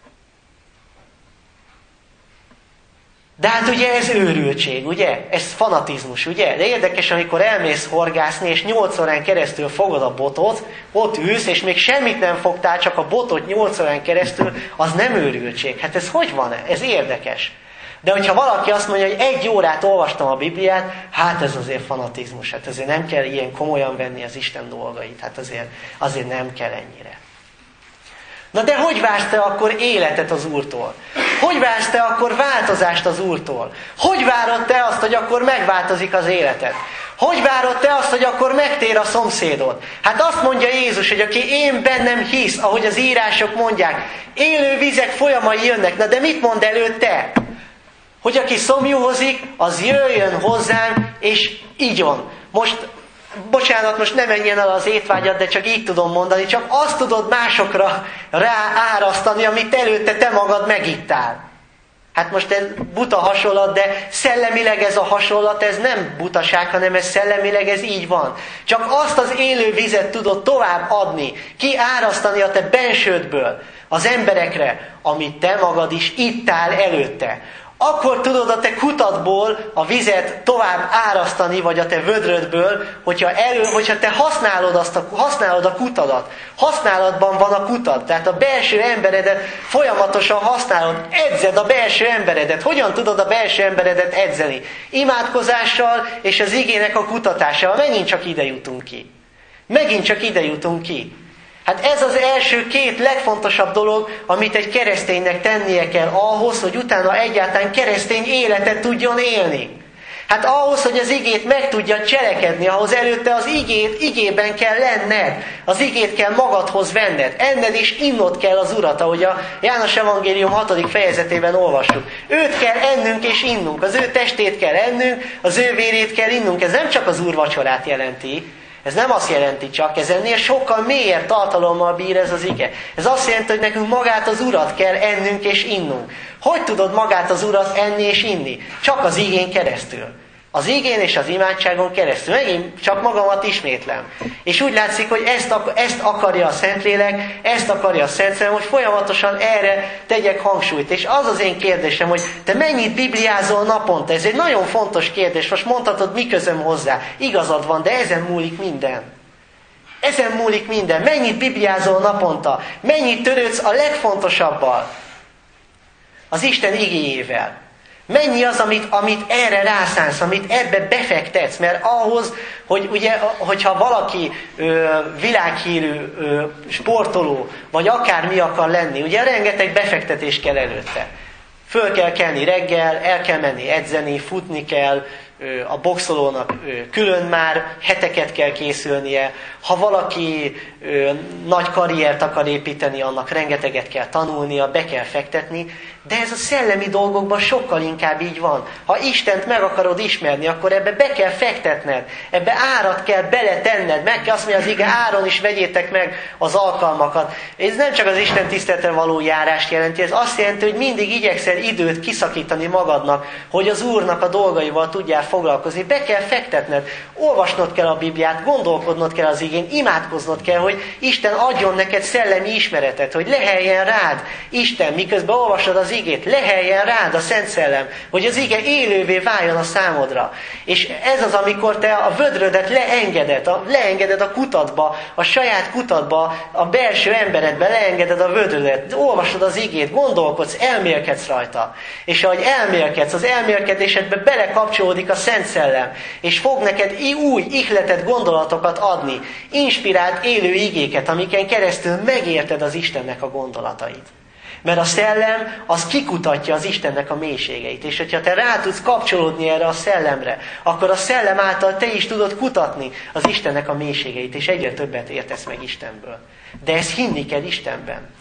De hát ugye ez őrültség, ugye? Ez fanatizmus, ugye? De érdekes, amikor elmész horgászni, és 8 órán keresztül fogod a botot, ott ülsz, és még semmit nem fogtál, csak a botot 8 órán keresztül, az nem őrültség. Hát ez hogy van? Ez érdekes. De hogyha valaki azt mondja, hogy 1 órát olvastam a Bibliát, hát ez azért fanatizmus. Hát azért nem kell ilyen komolyan venni az Isten dolgait. Hát azért nem kell ennyire. Na de hogy vársz te akkor életet az Úrtól? Hogy vársz te akkor változást az Úrtól? Hogy várod te azt, hogy akkor megváltozik az életed? Hogy várod te azt, hogy akkor megtér a szomszédod? Hát azt mondja Jézus, hogy aki én bennem hisz, ahogy az írások mondják, élő vizek folyamai jönnek. Na de mit mond előtte? Hogy aki szomjúhozik, az jöjjön hozzám, és igyon. Most nem menjen el az étvágyat, de csak így tudom mondani, csak azt tudod másokra ráárasztani, amit előtte te magad megittál. Hát most ez buta hasonlat, de szellemileg ez a hasonlat, ez nem butaság, hanem ez szellemileg, ez így van. Csak azt az élő vizet tudod tovább adni, kiárasztani a te bensődből az emberekre, amit te magad is ittál előtte. Akkor tudod a te kutatból a vizet tovább árasztani, vagy a te vödrödből, hogyha te használod a kutadat. Használatban van a kutat, tehát a belső emberedet folyamatosan használod, edzed a belső emberedet. Hogyan tudod a belső emberedet edzeni? Imádkozással és az igének a kutatásával. Megint csak ide jutunk ki. Hát ez az első 2 legfontosabb dolog, amit egy kereszténynek tennie kell ahhoz, hogy utána egyáltalán keresztény életet tudjon élni. Hát ahhoz, hogy az igét meg tudja cselekedni, ahhoz előtte az igében kell lenned. Az igét kell magadhoz venned. Enned és innod kell az Urat, ahogy a János Evangélium 6. fejezetében olvastuk. Őt kell ennünk és innunk. Az ő testét kell ennünk, az ő vérét kell innunk. Ez nem csak az úrvacsorát jelenti. Ez nem azt jelenti csak, ez ennél sokkal mélyebb tartalommal bír ez az ige. Ez azt jelenti, hogy nekünk magát az Urat kell ennünk és innunk. Hogy tudod magát az Urat enni és inni? Csak az igén keresztül. Az igén és az imádságon keresztül. Megint csak magamat ismétlem. És úgy látszik, hogy ezt akarja a Szentlélek, ezt akarja a Szent Szellem, hogy folyamatosan erre tegyek hangsúlyt. És az az én kérdésem, hogy te mennyit bibliázol naponta? Ez egy nagyon fontos kérdés. Most mondhatod, mi közöm hozzá. Igazad van, de ezen múlik minden. Ezen múlik minden. Mennyit bibliázol naponta? Mennyit törődsz a legfontosabbal? Az Isten igéjével. Mennyi az, amit erre rászánsz, amit ebbe befektetsz, mert ahhoz, hogyha valaki világhírű sportoló, vagy akármi akar lenni, ugye rengeteg befektetés kell előtte. Föl kell kelni reggel, el kell menni edzeni, futni kell, a boxolónak külön már heteket kell készülnie. Ha valaki nagy karriert akar építeni, annak rengeteget kell tanulnia, be kell fektetni. De ez a szellemi dolgokban sokkal inkább így van. Ha Istent meg akarod ismerni, akkor ebbe be kell fektetned. Ebbe árat kell beletenned. Meg kell azt mondani, az ige, áron is vegyétek meg az alkalmakat. Ez nem csak az Isten tiszteletre való járást jelenti, ez azt jelenti, hogy mindig igyekszel időt kiszakítani magadnak, hogy az Úrnak a dolgaival tudjál foglalkozni, be kell fektetned, olvasnod kell a Bibliát, gondolkodnod kell az igén, imádkoznod kell, hogy Isten adjon neked szellemi ismeretet, hogy leheljen rád Isten, miközben olvasod az igét, leheljen rád a Szent Szellem, hogy az ige élővé váljon a számodra. És ez az, amikor te a vödrödet leengeded a kutatba, a saját kutatba, a belső emberedbe leengeded a vödrödet, olvasod az igét, gondolkodsz, elmélkedsz rajta. És ahogy elmélkedsz, az elmélkedésedbe belekapcsolódik a Szent Szellem, és fog neked új ihletett gondolatokat adni, inspirált élő igéket, amiken keresztül megérted az Istennek a gondolatait. Mert a szellem az kikutatja az Istennek a mélységeit. És hogyha te rá tudsz kapcsolódni erre a szellemre, akkor a szellem által te is tudod kutatni az Istennek a mélységeit, és egyre többet értesz meg Istenből. De ezt hinni kell Istenben.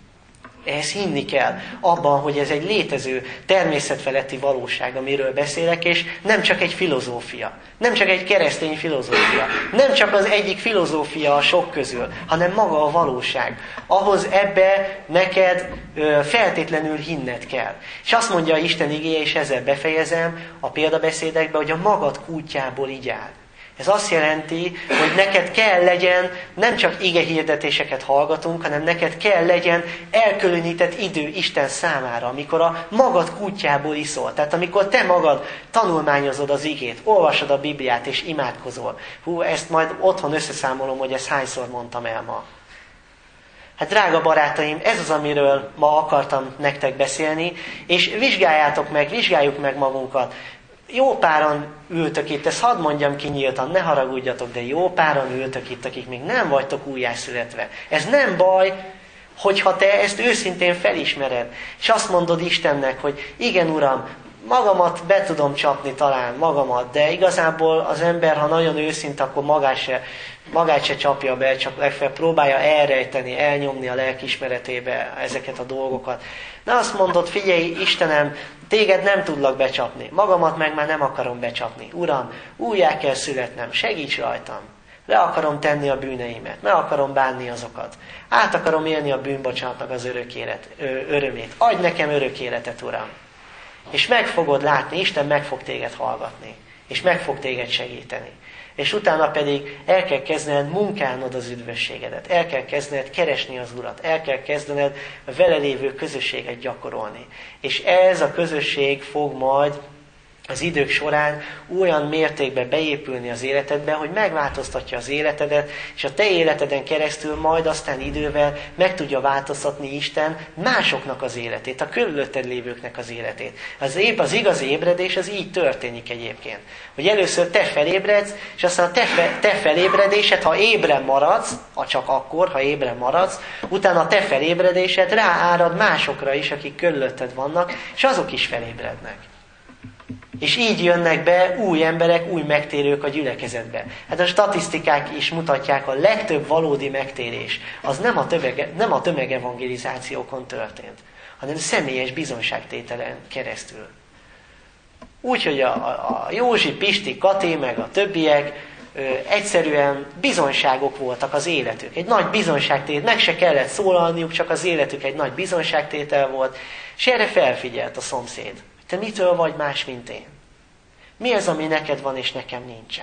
Ehhez hinni kell abban, hogy ez egy létező, természetfeletti valóság, amiről beszélek, és nem csak egy filozófia, nem csak egy keresztény filozófia, nem csak az egyik filozófia a sok közül, hanem maga a valóság. Ahhoz ebbe neked feltétlenül hinned kell. És azt mondja Isten igéje, és ezzel befejezem a példabeszédekbe, hogy a magad kútjából így áll. Ez azt jelenti, hogy neked kell legyen, nem csak igehirdetéseket hallgatunk, hanem neked kell legyen elkülönített idő Isten számára, amikor a magad kútjából iszol. Tehát amikor te magad tanulmányozod az igét, olvasod a Bibliát és imádkozol. Ezt majd otthon összeszámolom, hogy ezt hányszor mondtam el ma. Hát drága barátaim, ez az, amiről ma akartam nektek beszélni, és vizsgáljuk meg magunkat. Jó páran ültök itt, ezt hadd mondjam ki nyíltan, ne haragudjatok, de jó páran ültök itt, akik még nem vagytok újjászületve. Ez nem baj, hogyha te ezt őszintén felismered, és azt mondod Istennek, hogy igen, Uram, magamat be tudom csapni talán, magamat, de igazából az ember, ha nagyon őszinte, akkor magát se csapja be, csak legfeljebb próbálja elrejteni, elnyomni a lelkiismeretébe ezeket a dolgokat. De azt mondod, figyelj, Istenem, téged nem tudlak becsapni, magamat meg már nem akarom becsapni. Uram, újjá kell születnem, segíts rajtam. Le akarom tenni a bűneimet, meg akarom bánni azokat. Át akarom élni a bűnbocsánatnak az örömét. Adj nekem örök életet, Uram. És meg fogod látni, Isten meg fog téged hallgatni, és meg fog téged segíteni. És utána pedig el kell kezdened munkálnod az üdvösségedet, el kell kezdened keresni az Urat, el kell kezdened a vele lévő közösséget gyakorolni. És ez a közösség fog majd az idők során olyan mértékben beépülni az életedbe, hogy megváltoztatja az életedet, és a te életeden keresztül majd aztán idővel meg tudja változtatni Isten másoknak az életét, a körülötted lévőknek az életét. Az igazi ébredés az így történik egyébként. Hogy először te felébredsz, és aztán a te felébredésed, ha ébren maradsz, csak akkor, ha ébren maradsz, utána a te felébredésed ráárad másokra is, akik körülötted vannak, és azok is felébrednek. És így jönnek be új emberek, új megtérők a gyülekezetbe. Hát a statisztikák is mutatják, a legtöbb valódi megtérés az nem a tömegevangelizációkon történt, hanem személyes bizonyságtételen keresztül. Úgyhogy a Józsi, Pisti, Kati, meg a többiek egyszerűen bizonyságok voltak az életük. Egy nagy bizonyságtétel, meg se kellett szólalniuk, csak az életük egy nagy bizonyságtétel volt, és erre felfigyelt a szomszéd. Te mitől vagy más, mint én? Mi az, ami neked van, és nekem nincsen?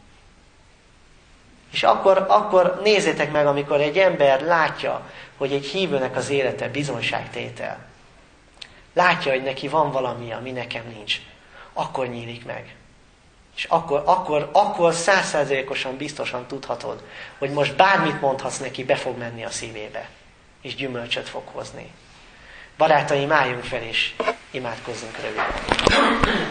És akkor nézzétek meg, amikor egy ember látja, hogy egy hívőnek az élete bizonyságtétel. Látja, hogy neki van valami, ami nekem nincs. Akkor nyílik meg. És akkor 100%-osan biztosan tudhatod, hogy most bármit mondhatsz neki, be fog menni a szívébe. És gyümölcsöt fog hozni. Barátaim, álljunk fel és imádkozzunk röviden.